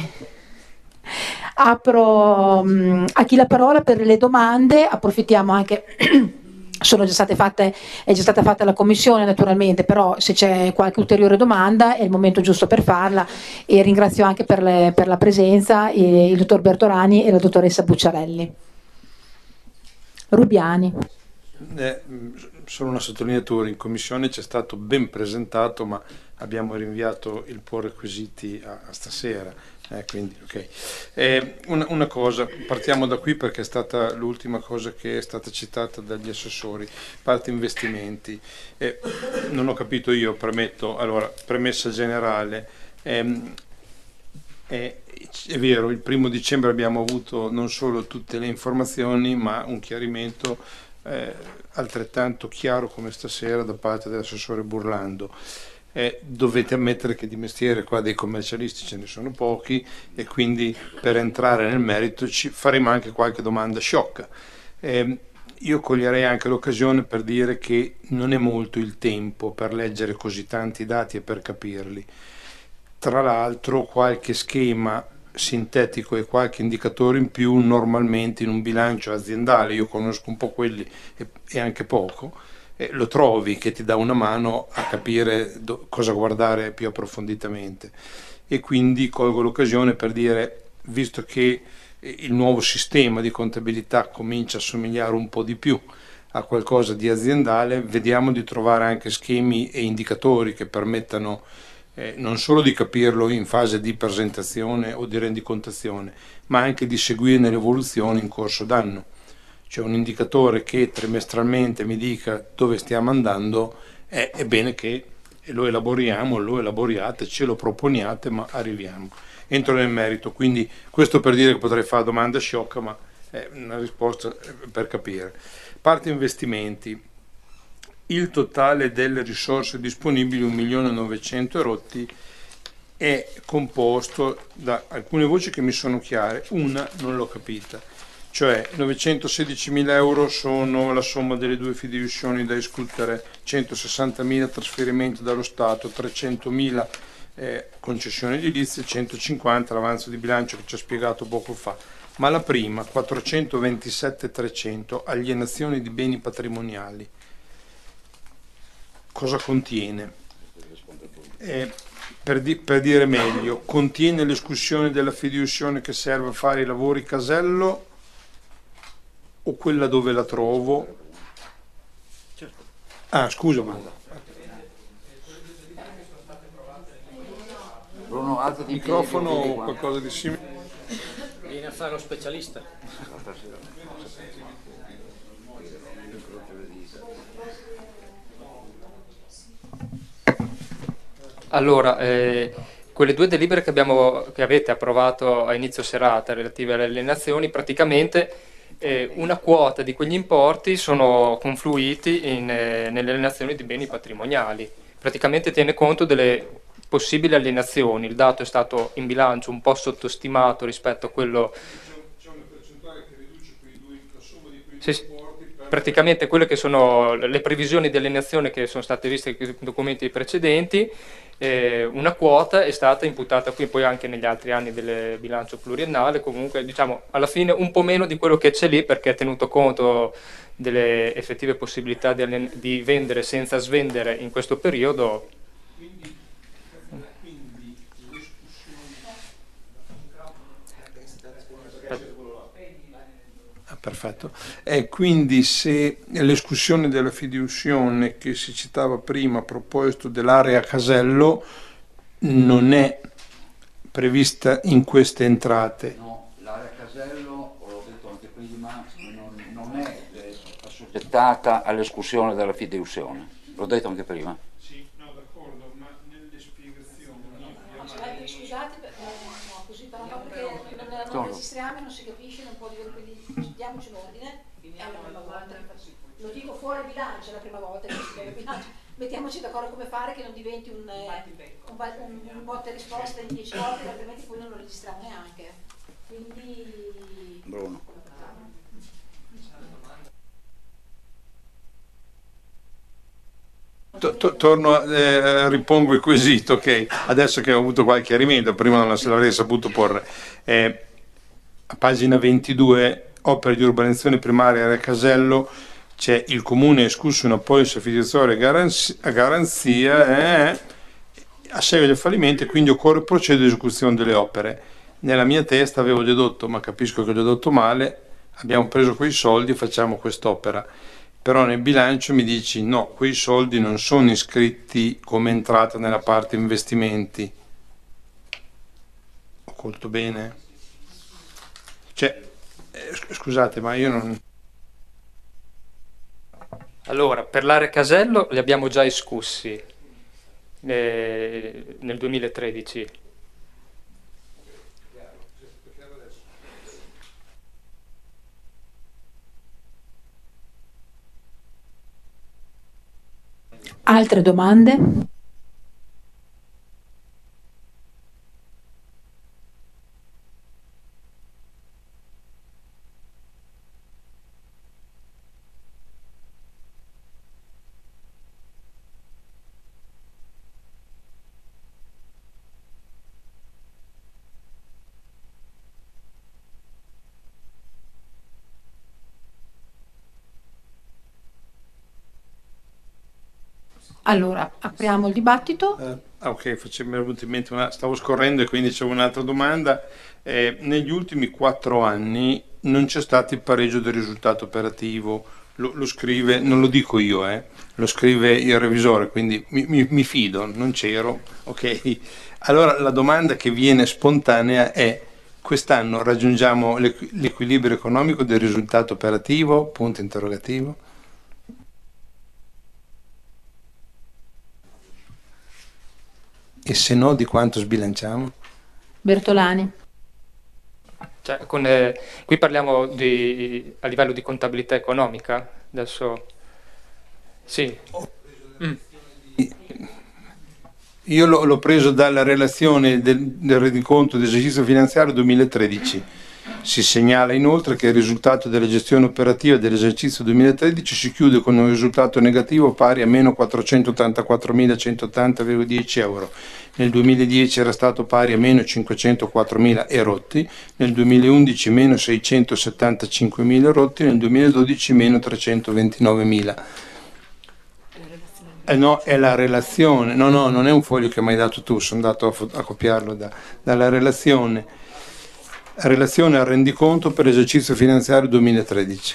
apro mh, a chi la parola per le domande, approfittiamo anche sono già state fatte, è già stata fatta la commissione naturalmente, però se c'è qualche ulteriore domanda è il momento giusto per farla, e ringrazio anche per, le, per la presenza eh, il dottor Bertolani e la dottoressa Bucciarelli. Rubiani. Eh, solo una sottolineatura: in commissione c'è stato ben presentato, ma abbiamo rinviato il può requisiti a, a stasera. Eh, quindi, okay. eh, una, una cosa, partiamo da qui perché è stata l'ultima cosa che è stata citata dagli assessori, parte investimenti. Eh, non ho capito io, premetto, allora, premessa generale, ehm, è, è vero, il primo dicembre abbiamo avuto non solo tutte le informazioni, ma un chiarimento eh, altrettanto chiaro come stasera da parte dell'assessore Burlando. Eh, dovete ammettere che di mestiere qua dei commercialisti ce ne sono pochi, e quindi per entrare nel merito ci faremo anche qualche domanda sciocca. Eh, io coglierei anche l'occasione per dire che non è molto il tempo per leggere così tanti dati e per capirli. Tra l'altro qualche schema sintetico e qualche indicatore in più normalmente in un bilancio aziendale, io conosco un po' quelli e, e anche poco, Eh, lo trovi, che ti dà una mano a capire do, cosa guardare più approfonditamente. E quindi colgo l'occasione per dire, visto che il nuovo sistema di contabilità comincia a somigliare un po' di più a qualcosa di aziendale, vediamo di trovare anche schemi e indicatori che permettano eh, non solo di capirlo in fase di presentazione o di rendicontazione, ma anche di seguire l'evoluzione in corso d'anno. C'è un indicatore che trimestralmente mi dica dove stiamo andando, è, è bene che lo elaboriamo, lo elaboriate, ce lo proponiate, ma arriviamo. Entro nel merito, quindi questo per dire che potrei fare domanda sciocca, ma è una risposta per capire. Parte investimenti. Il totale delle risorse disponibili, un milione novecento rotti, è composto da alcune voci che mi sono chiare, una non l'ho capita. Cioè novecentosedicimila euro sono la somma delle due fideiussioni da escutere, centosessantamila trasferimento dallo Stato, trecentomila eh, concessioni edilizie, centocinquanta l'avanzo di bilancio che ci ha spiegato poco fa. Ma la prima, quattrocentoventisette trecento, alienazioni di beni patrimoniali, cosa contiene? Eh, per, di, per dire meglio, contiene l'escussione della fideiussione che serve a fare i lavori casello, o quella dove la trovo? Ah, scusa, ma Bruno, alzati in microfono piedi, o qualcosa di simile? Vieni a fare lo specialista. Allora, eh, quelle due delibere che, abbiamo, che avete approvato a inizio serata relative alle alienazioni, praticamente eh, una quota di quegli importi sono confluiti in, eh, nelle alienazioni di beni patrimoniali. Praticamente tiene conto delle possibili alienazioni. Il dato è stato in bilancio un po' sottostimato rispetto a quello... C'è una percentuale che riduce quei due, la somma di quei due Sì, sì. importi per... Praticamente quelle che sono le previsioni di alienazione che sono state viste nei documenti precedenti, eh, una quota è stata imputata qui, poi anche negli altri anni del bilancio pluriennale, comunque diciamo alla fine un po' meno di quello che c'è lì, perché è tenuto conto delle effettive possibilità di, alien- di vendere senza svendere in questo periodo. Quindi, quindi Ah, perfetto. E quindi se l'escussione della fideiussione che si citava prima a proposito dell'area casello non è prevista in queste entrate. No, l'area casello, l'ho detto anche prima, non, non è eh, assoggettata all'escussione della fideiussione. L'ho detto anche prima. Sì, no, d'accordo, ma nelle spiegazioni... Scusate, no, così però no, perché non, non registriamo e non si capisce, non può dire, quindi diamoci l'ordine. È la prima volta. Lo dico fuori bilancio, è la prima volta che si spiega il bilancio. mettiamoci d'accordo come fare che non diventi un, un, un, un botta e risposta in dieci volte, altrimenti poi non lo registriamo neanche. Quindi Bruno. Torno, eh, ripongo il quesito, ok, adesso che ho avuto qualche chiarimento, prima non se l'avrei saputo porre. Eh, a pagina ventidue, opere di urbanizzazione primaria area Casello, c'è il comune escusso una polizza fiduciaria a garanzia eh, a seguito del fallimento, e quindi occorre procedere all'esecuzione delle opere. Nella mia testa avevo dedotto, ma capisco che ho dedotto male, abbiamo preso quei soldi e facciamo quest'opera. Però nel bilancio mi dici no, quei soldi non sono iscritti come entrata nella parte investimenti. Ho colto bene? Cioè, eh, scusate, ma io non... Allora, per l'area Casello li abbiamo già escussi eh, nel duemilatredici. altre domande? Allora, apriamo il dibattito. Eh, ok, faccio, mi è venuto in mente una, stavo scorrendo e quindi c'è un'altra domanda. Eh, negli ultimi quattro anni non c'è stato il pareggio del risultato operativo, lo, lo scrive, non lo dico io, eh, lo scrive il revisore, quindi mi, mi, mi fido, non c'ero, ok. Allora la domanda che viene spontanea è: quest'anno raggiungiamo l'equ- l'equilibrio economico del risultato operativo? Punto interrogativo. E se no, di quanto sbilanciamo? Bertolani. Cioè, con, eh, qui parliamo di, a livello di contabilità economica, adesso sì. Mm. Io l'ho, l'ho preso dalla relazione del, del rendiconto dell'esercizio finanziario duemilatredici. Si segnala inoltre che il risultato della gestione operativa dell'esercizio duemilatredici si chiude con un risultato negativo pari a meno quattrocentottantaquattromilacentottanta virgola dieci euro. Nel duemiladieci era stato pari a meno cinquecentoquattromila e rotti, nel duemilaundici meno seicentosettantacinquemila e rotti, nel duemiladodici meno trecentoventinovemila. Eh no, è la relazione, no no, non è un foglio che mi hai dato tu, sono andato a, a copiarlo da, dalla relazione. Relazione al rendiconto per l'esercizio finanziario duemilatredici.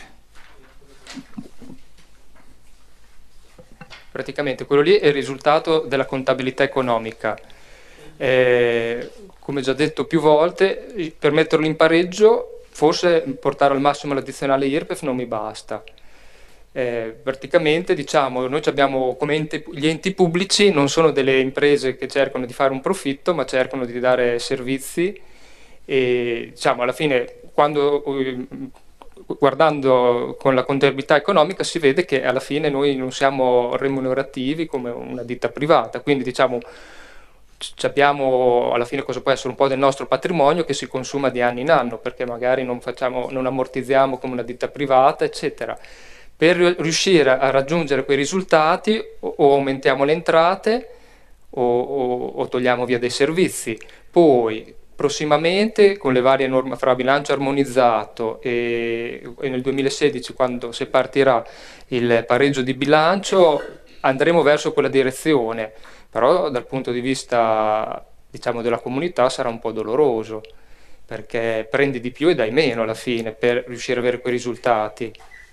Praticamente quello lì è il risultato della contabilità economica. Eh, come già detto più volte, per metterlo in pareggio, forse portare al massimo l'addizionale I R P E F non mi basta. Eh, praticamente diciamo, noi abbiamo come enti, gli enti pubblici non sono delle imprese che cercano di fare un profitto, ma cercano di dare servizi. E diciamo alla fine, quando guardando con la contabilità economica, si vede che alla fine noi non siamo remunerativi come una ditta privata, quindi diciamo abbiamo alla fine cosa può essere un po' del nostro patrimonio che si consuma di anno in anno, perché magari non facciamo, non ammortizziamo come una ditta privata, eccetera. Per riuscire a raggiungere quei risultati o, o aumentiamo le entrate o, o, o togliamo via dei servizi. Poi prossimamente, con le varie norme fra bilancio armonizzato e, e nel duemilasedici, quando si partirà il pareggio di bilancio, andremo verso quella direzione, però dal punto di vista, diciamo, della comunità sarà un po' doloroso, perché prendi di più e dai meno alla fine per riuscire ad avere quei risultati.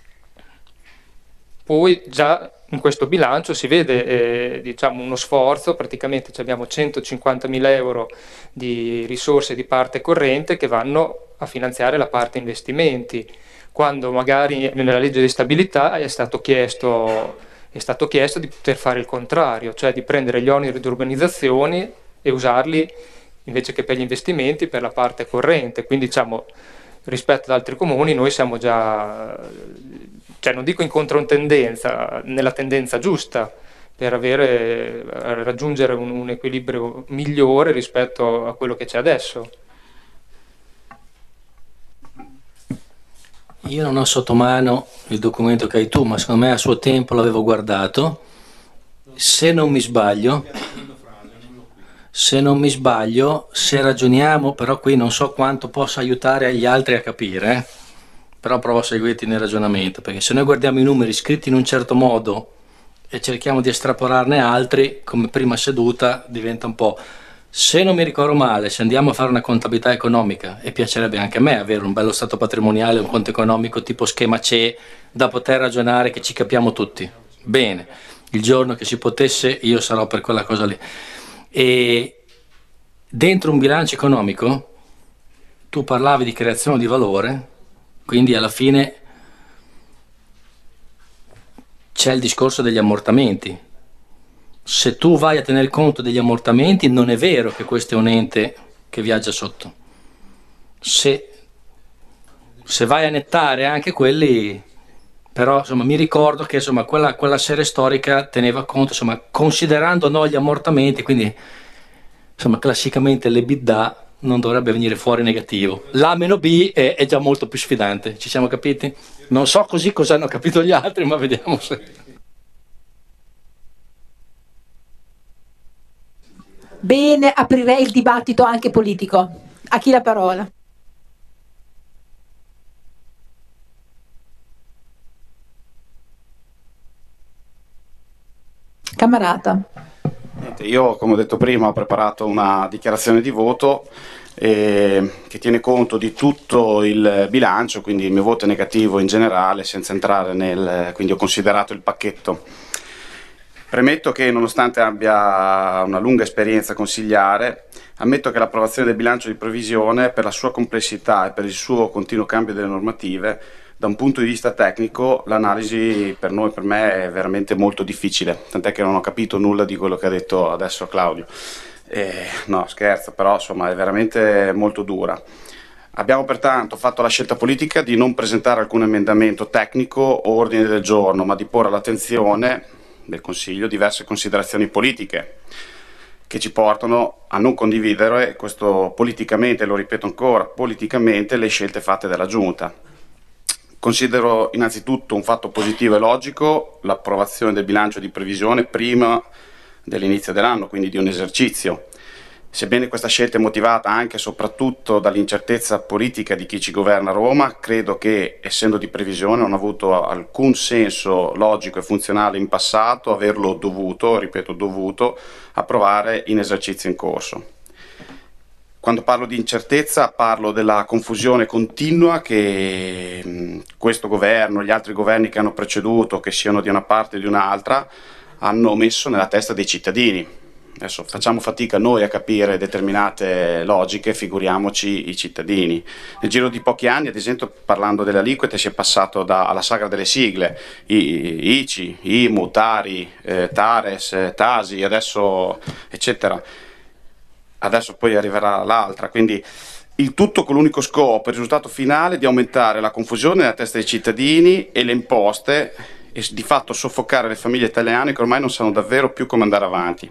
Poi già in questo bilancio si vede eh, diciamo uno sforzo, praticamente abbiamo centocinquantamila euro di risorse di parte corrente che vanno a finanziare la parte investimenti, quando magari nella legge di stabilità è stato chiesto, è stato chiesto di poter fare il contrario, cioè di prendere gli oneri di urbanizzazione e usarli invece che per gli investimenti per la parte corrente. Quindi diciamo, rispetto ad altri comuni noi siamo già, cioè non dico in controtendenza, nella tendenza giusta, per avere, raggiungere un, un equilibrio migliore rispetto a quello che c'è adesso. Io non ho sotto mano il documento che hai tu, ma secondo me a suo tempo l'avevo guardato. Se non mi sbaglio, se non mi sbaglio, se ragioniamo, però qui non so quanto possa aiutare gli altri a capire, eh? Però provo a seguirti nel ragionamento, perché se noi guardiamo i numeri scritti in un certo modo e cerchiamo di estrapolarne altri, come prima seduta, diventa un po'... Se non mi ricordo male, se andiamo a fare una contabilità economica, e piacerebbe anche a me avere un bello stato patrimoniale, un conto economico tipo schema C E, da poter ragionare che ci capiamo tutti. Bene, il giorno che si potesse io sarò per quella cosa lì. E dentro un bilancio economico tu parlavi di creazione di valore, quindi alla fine c'è il discorso degli ammortamenti. Se tu vai a tener conto degli ammortamenti, non è vero che questo è un ente che viaggia sotto. Se, se vai a nettare anche quelli, però insomma mi ricordo che insomma quella, quella serie storica teneva conto, insomma, considerando no gli ammortamenti, quindi insomma classicamente l'EBITDA non dovrebbe venire fuori negativo. L'A meno B è, è già molto più sfidante, ci siamo capiti? Non so così cosa hanno capito gli altri, ma vediamo se... Bene, aprirei il dibattito anche politico. A chi la parola? Camarata. Io, come ho detto prima, ho preparato una dichiarazione di voto eh, che tiene conto di tutto il bilancio, quindi il mio voto è negativo in generale, senza entrare nel... quindi ho considerato il pacchetto. Premetto che, nonostante abbia una lunga esperienza consigliare, ammetto che l'approvazione del bilancio di previsione, per la sua complessità e per il suo continuo cambio delle normative, da un punto di vista tecnico, l'analisi per noi, per me, è veramente molto difficile, tant'è che non ho capito nulla di quello che ha detto adesso Claudio. Eh, no, scherzo, però insomma è veramente molto dura. Abbiamo pertanto fatto la scelta politica di non presentare alcun emendamento tecnico o ordine del giorno, ma di porre all'attenzione del Consiglio diverse considerazioni politiche che ci portano a non condividere questo politicamente, lo ripeto ancora, politicamente le scelte fatte dalla Giunta. Considero innanzitutto un fatto positivo e logico l'approvazione del bilancio di previsione prima dell'inizio dell'anno, quindi di un esercizio. Sebbene questa scelta è motivata anche e soprattutto dall'incertezza politica di chi ci governa a Roma, credo che, essendo di previsione, non ha avuto alcun senso logico e funzionale in passato averlo dovuto, ripeto dovuto, approvare in esercizio in corso. Quando parlo di incertezza parlo della confusione continua che mh, questo governo, gli altri governi che hanno preceduto, che siano di una parte o di un'altra, hanno messo nella testa dei cittadini. Adesso facciamo fatica noi a capire determinate logiche, figuriamoci i cittadini. Nel giro di pochi anni, ad esempio, parlando delle aliquote, si è passato da, alla sagra delle sigle, I, I C I, I M U, Tari, eh, Tares, eh, Tasi, adesso eccetera. Adesso poi arriverà l'altra, quindi il tutto con l'unico scopo, il risultato finale di aumentare la confusione nella testa dei cittadini e le imposte e di fatto soffocare le famiglie italiane che ormai non sanno davvero più come andare avanti.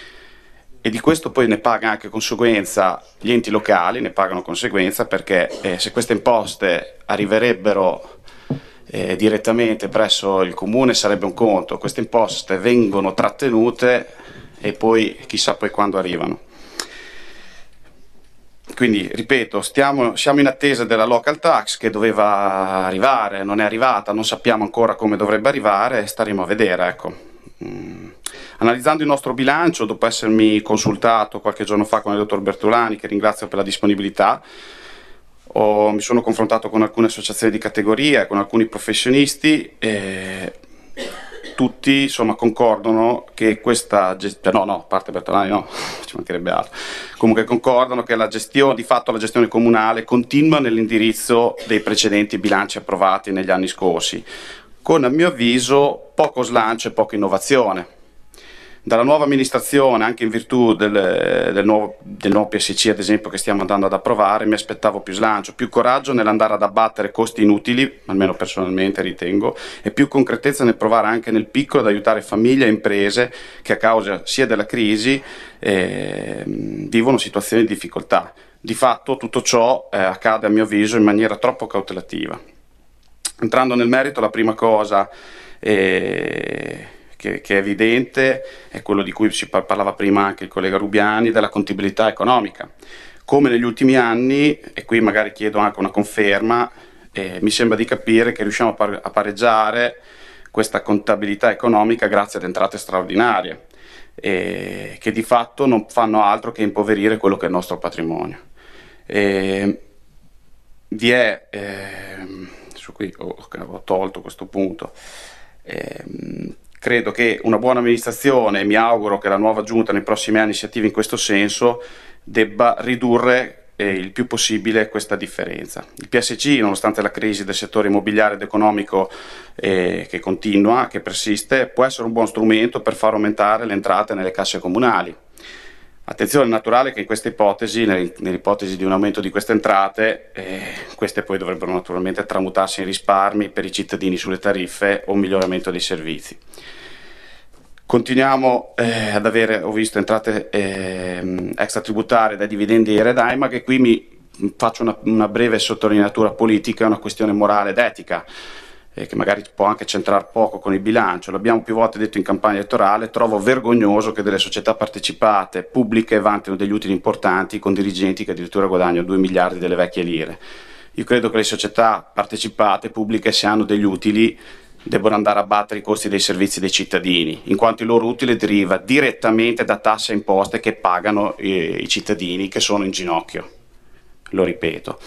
E di questo poi ne paga anche conseguenza gli enti locali, ne pagano conseguenza perché eh, se queste imposte arriverebbero eh, direttamente presso il comune sarebbe un conto, queste imposte vengono trattenute e poi chissà poi quando arrivano. Quindi, ripeto, stiamo, siamo in attesa della local tax che doveva arrivare, non è arrivata, non sappiamo ancora come dovrebbe arrivare, staremo a vedere, ecco. Mm. Analizzando il nostro bilancio, dopo essermi consultato qualche giorno fa con il dottor Bertolani, che ringrazio per la disponibilità, ho, mi sono confrontato con alcune associazioni di categoria e con alcuni professionisti e tutti insomma concordano che questa gestione, no no, a parte Bertolani no, ci mancherebbe altro, comunque concordano che la gestione, di fatto la gestione comunale continua nell'indirizzo dei precedenti bilanci approvati negli anni scorsi, con a mio avviso poco slancio e poca innovazione. Dalla nuova amministrazione, anche in virtù del, del, nuovo, del nuovo P S C ad esempio che stiamo andando ad approvare, mi aspettavo più slancio, più coraggio nell'andare ad abbattere costi inutili, almeno personalmente ritengo, e più concretezza nel provare anche nel piccolo ad aiutare famiglie e imprese che a causa sia della crisi eh, vivono situazioni di difficoltà. Di fatto tutto ciò eh, accade a mio avviso in maniera troppo cautelativa. Entrando nel merito, la prima cosa eh, Che, che è evidente è quello di cui si parlava prima anche il collega Rubiani, della contabilità economica. Come negli ultimi anni, e qui magari chiedo anche una conferma, eh, mi sembra di capire che riusciamo a, par- a pareggiare questa contabilità economica grazie ad entrate straordinarie, eh, che di fatto non fanno altro che impoverire quello che è il nostro patrimonio. Eh, vi è, eh, su qui ho, ho tolto questo punto, eh, credo che una buona amministrazione, e mi auguro che la nuova giunta nei prossimi anni si attivi in questo senso, debba ridurre eh, il più possibile questa differenza. Il P S C, nonostante la crisi del settore immobiliare ed economico eh, che continua, che persiste, può essere un buon strumento per far aumentare le entrate nelle casse comunali. Attenzione, è naturale che in questa ipotesi, nell'ipotesi di un aumento di queste entrate, eh, queste poi dovrebbero naturalmente tramutarsi in risparmi per i cittadini sulle tariffe o un miglioramento dei servizi. Continuiamo eh, ad avere, ho visto, entrate eh, extratributarie dai dividendi e Red Ima, che qui mi faccio una, una breve sottolineatura politica, una questione morale ed etica, che magari può anche centrare poco con il bilancio. L'abbiamo più volte detto in campagna elettorale, trovo vergognoso che delle società partecipate pubbliche vantino degli utili importanti con dirigenti che addirittura guadagnano due miliardi delle vecchie lire. Io credo che le società partecipate pubbliche, se hanno degli utili, debbano andare a battere i costi dei servizi dei cittadini, in quanto il loro utile deriva direttamente da tasse e imposte che pagano i, i cittadini che sono in ginocchio. Lo ripeto.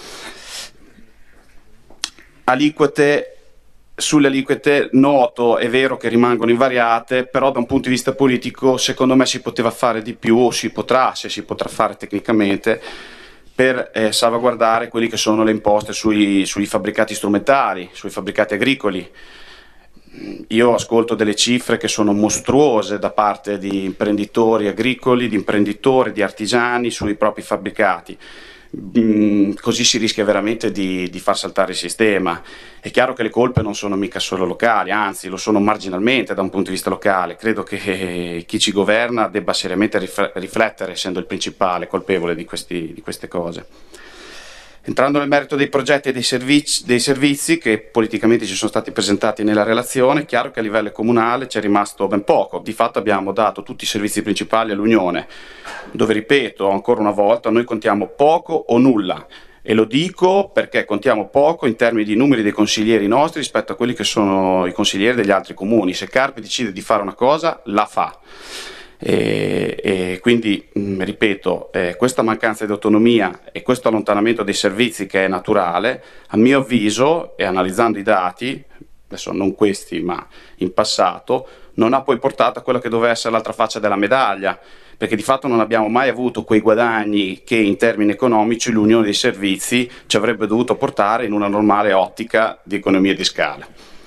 Aliquote. Sulle aliquote noto, è vero che rimangono invariate, però da un punto di vista politico secondo me si poteva fare di più, o si potrà, se si potrà fare tecnicamente, per eh, salvaguardare quelli che sono le imposte sui, sui fabbricati strumentali, sui fabbricati agricoli. Io ascolto delle cifre che sono mostruose da parte di imprenditori agricoli, di imprenditori, di artigiani sui propri fabbricati. Mm, così si rischia veramente di, di far saltare il sistema. È chiaro che le colpe non sono mica solo locali, anzi lo sono marginalmente da un punto di vista locale. Credo che chi ci governa debba seriamente riflettere, essendo il principale colpevole di, questi, di queste cose. Entrando nel merito dei progetti e dei servizi, dei servizi che politicamente ci sono stati presentati nella relazione, è chiaro che a livello comunale c'è rimasto ben poco. Di fatto abbiamo dato tutti i servizi principali all'Unione, dove, ripeto ancora una volta, noi contiamo poco o nulla. E lo dico perché contiamo poco in termini di numeri dei consiglieri nostri rispetto a quelli che sono i consiglieri degli altri comuni. Se Carpi decide di fare una cosa, la fa. E, e quindi mh, ripeto, eh, questa mancanza di autonomia e questo allontanamento dei servizi, che è naturale, a mio avviso, e analizzando i dati, adesso non questi ma in passato, non ha poi portato a quella che doveva essere l'altra faccia della medaglia, perché di fatto non abbiamo mai avuto quei guadagni che in termini economici l'unione dei servizi ci avrebbe dovuto portare in una normale ottica di economia di scala.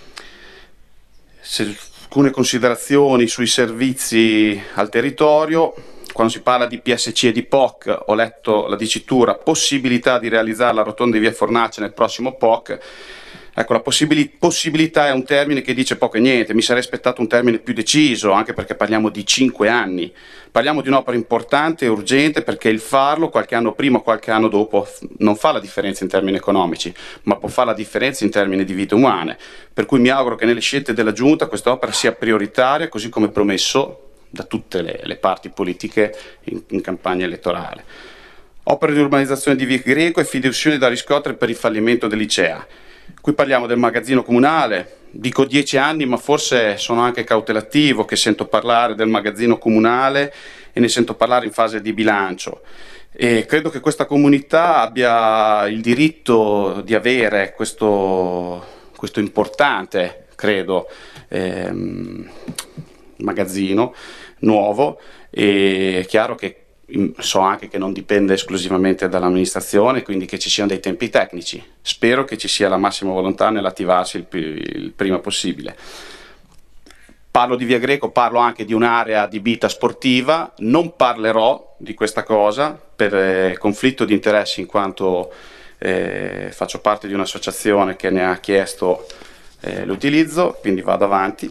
Se, alcune considerazioni sui servizi al territorio. Quando si parla di P S C e di P O C, ho letto la dicitura possibilità di realizzare la rotonda di via Fornace nel prossimo P O C. Ecco, la possibili- possibilità è un termine che dice poco e niente, mi sarei aspettato un termine più deciso, anche perché parliamo di cinque anni. Parliamo di un'opera importante e urgente, perché il farlo qualche anno prima o qualche anno dopo non fa la differenza in termini economici, ma può fare la differenza in termini di vite umane. Per cui mi auguro che nelle scelte della Giunta questa opera sia prioritaria, così come promesso da tutte le, le parti politiche in, in campagna elettorale. Opere di urbanizzazione di Via Greco e fiduzioni da riscuotere per il fallimento dell'Icea. Qui parliamo del magazzino comunale, dico dieci anni, ma forse sono anche cautelativo che sento parlare del magazzino comunale e ne sento parlare in fase di bilancio. E credo che questa comunità abbia il diritto di avere questo, questo importante, credo, ehm, magazzino nuovo. E è chiaro che so anche che non dipende esclusivamente dall'amministrazione, quindi che ci siano dei tempi tecnici. Spero che ci sia la massima volontà nell'attivarsi il, il prima possibile. Parlo di Via Greco, parlo anche di un'area adibita sportiva, non parlerò di questa cosa per eh, conflitto di interessi in quanto eh, faccio parte di un'associazione che ne ha chiesto eh, l'utilizzo, quindi vado avanti.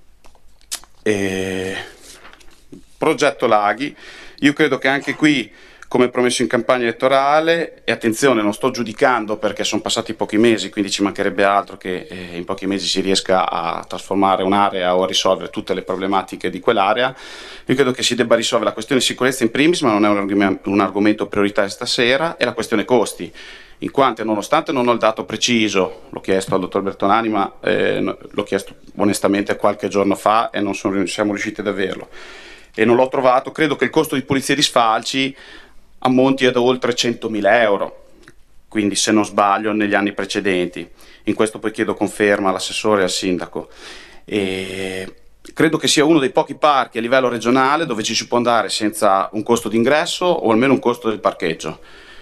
E... Progetto Laghi, io credo che anche qui, come promesso in campagna elettorale, e attenzione, non sto giudicando perché sono passati pochi mesi, quindi ci mancherebbe altro che eh, in pochi mesi si riesca a trasformare un'area o a risolvere tutte le problematiche di quell'area. Io credo che si debba risolvere la questione sicurezza in primis, ma non è un, argomento, un argomento prioritario stasera, e la questione costi, in quanto nonostante non ho il dato preciso, l'ho chiesto al dottor Bertolani, ma eh, l'ho chiesto onestamente qualche giorno fa e non sono, siamo riusciti ad averlo, e non l'ho trovato. Credo che il costo di pulizia di sfalci ammonti ad oltre centomila euro, quindi se non sbaglio negli anni precedenti. In questo poi chiedo conferma all'assessore e al sindaco. E credo che sia uno dei pochi parchi a livello regionale dove ci si può andare senza un costo d'ingresso o almeno un costo del parcheggio.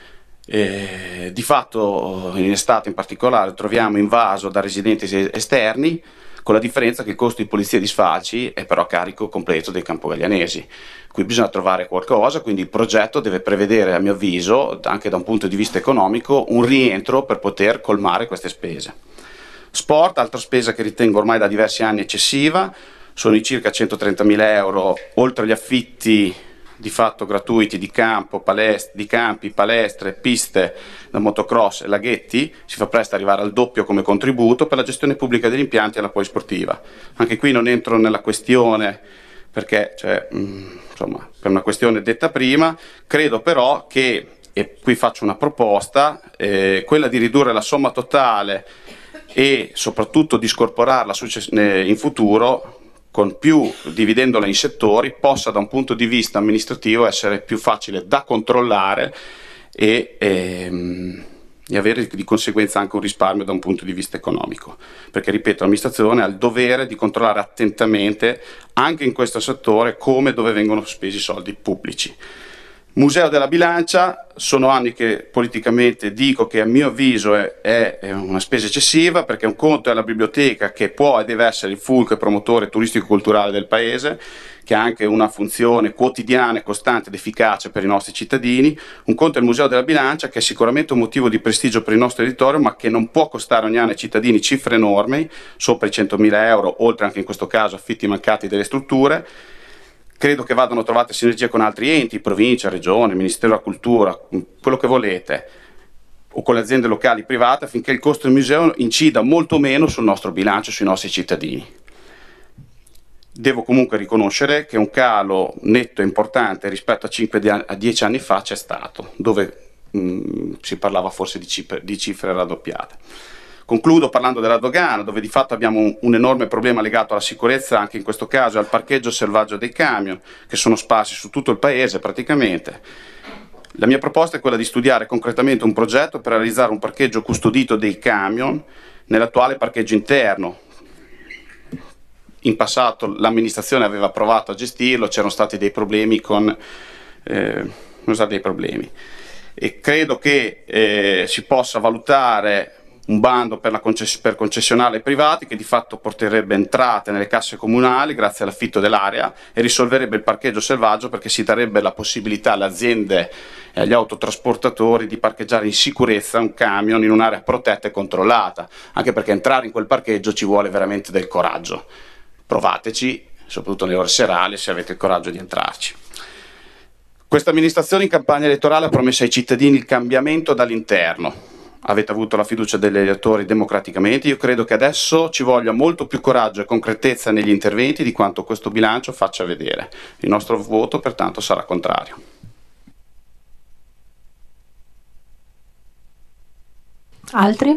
E di fatto in estate in particolare troviamo invaso da residenti esterni, con la differenza che il costo di pulizia di sfalci è però a carico completo dei campogaglianesi. Qui bisogna trovare qualcosa, quindi il progetto deve prevedere, a mio avviso, anche da un punto di vista economico, un rientro per poter colmare queste spese. Sport, altra spesa che ritengo ormai da diversi anni eccessiva, sono i circa centotrentamila euro, oltre agli affitti di fatto gratuiti di campo, palestre, di campi, palestre, piste da motocross e laghetti, si fa presto arrivare al doppio come contributo per la gestione pubblica degli impianti e la polisportiva. Anche qui non entro nella questione perché, cioè, mh, insomma, per una questione detta prima, credo però che, e qui faccio una proposta, eh, quella di ridurre la somma totale e soprattutto di scorporarla in futuro, con più dividendola in settori, possa da un punto di vista amministrativo essere più facile da controllare e, ehm, e avere di conseguenza anche un risparmio da un punto di vista economico, perché ripeto, l'amministrazione ha il dovere di controllare attentamente anche in questo settore come e dove vengono spesi i soldi pubblici. Museo della Bilancia, sono anni che politicamente dico che a mio avviso è, è una spesa eccessiva, perché un conto è la biblioteca che può e deve essere il fulcro e promotore turistico-culturale del paese, che ha anche una funzione quotidiana, costante ed efficace per i nostri cittadini. Un conto è il Museo della Bilancia, che è sicuramente un motivo di prestigio per il nostro territorio, ma che non può costare ogni anno ai cittadini cifre enormi, sopra i centomila euro, oltre anche in questo caso affitti mancati delle strutture. Credo che vadano trovate sinergie con altri enti, provincia, regione, Ministero della Cultura, quello che volete, o con le aziende locali private, affinché il costo del museo incida molto meno sul nostro bilancio e sui nostri cittadini. Devo comunque riconoscere che un calo netto e importante rispetto a cinque a dieci anni fa c'è stato, dove mh, si parlava forse di cifre, di cifre raddoppiate. Concludo parlando della dogana, dove di fatto abbiamo un, un enorme problema legato alla sicurezza, anche in questo caso al parcheggio selvaggio dei camion, che sono sparsi su tutto il paese praticamente. La mia proposta è quella di studiare concretamente un progetto per realizzare un parcheggio custodito dei camion nell'attuale parcheggio interno. In passato l'amministrazione aveva provato a gestirlo, c'erano stati dei problemi con eh, non so, dei problemi. E credo che eh, si possa valutare un bando per, la concess- per concessionari privati che di fatto porterebbe entrate nelle casse comunali grazie all'affitto dell'area e risolverebbe il parcheggio selvaggio, perché si darebbe la possibilità alle aziende e agli autotrasportatori di parcheggiare in sicurezza un camion in un'area protetta e controllata, anche perché entrare in quel parcheggio ci vuole veramente del coraggio. Provateci, soprattutto nelle ore serali, se avete il coraggio di entrarci. Questa amministrazione in campagna elettorale ha promesso ai cittadini il cambiamento dall'interno. Avete avuto la fiducia degli elettori democraticamente. Io credo che adesso ci voglia molto più coraggio e concretezza negli interventi di quanto questo bilancio faccia vedere. Il nostro voto pertanto sarà contrario. Altri?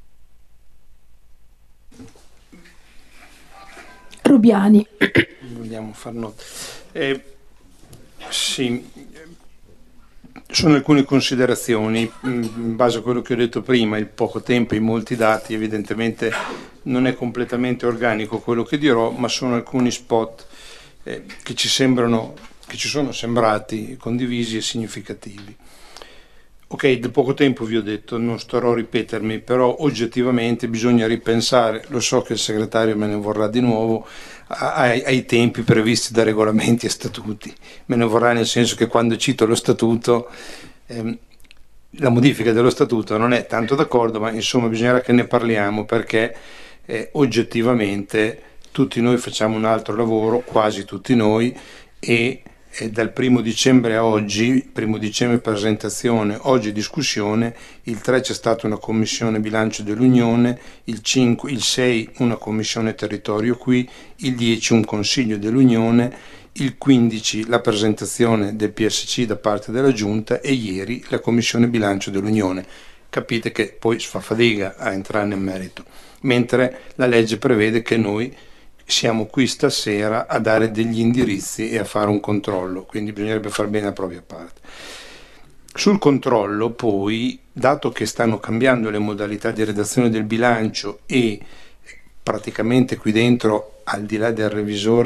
Rubiani. Vogliamo far nota. Eh, sì. Sono alcune considerazioni in base a quello che ho detto prima. Il poco tempo e i molti dati, evidentemente non è completamente organico quello che dirò, ma sono alcuni spot eh, che ci sembrano, che ci sono sembrati condivisi e significativi. Ok, del poco tempo vi ho detto, non starò a ripetermi, però oggettivamente bisogna ripensare, lo so che il segretario me ne vorrà di nuovo, ai, ai tempi previsti da regolamenti e statuti. Me ne vorrà nel senso che quando cito lo statuto, ehm, la modifica dello statuto non è tanto d'accordo, ma insomma bisognerà che ne parliamo, perché eh, oggettivamente tutti noi facciamo un altro lavoro, quasi tutti noi, e E dal primo dicembre a oggi, primo dicembre presentazione, oggi discussione, il tre c'è stata una commissione bilancio dell'Unione, il cinque, il sei una commissione territorio qui, il dieci un consiglio dell'Unione, il quindici la presentazione del P S C da parte della Giunta e ieri la commissione bilancio dell'Unione. Capite che poi si fa fatica a entrare nel merito, mentre la legge prevede che noi siamo qui stasera a dare degli indirizzi e a fare un controllo, quindi bisognerebbe far bene la propria parte. Sul controllo poi, dato che stanno cambiando le modalità di redazione del bilancio e praticamente qui dentro, al di là del revisore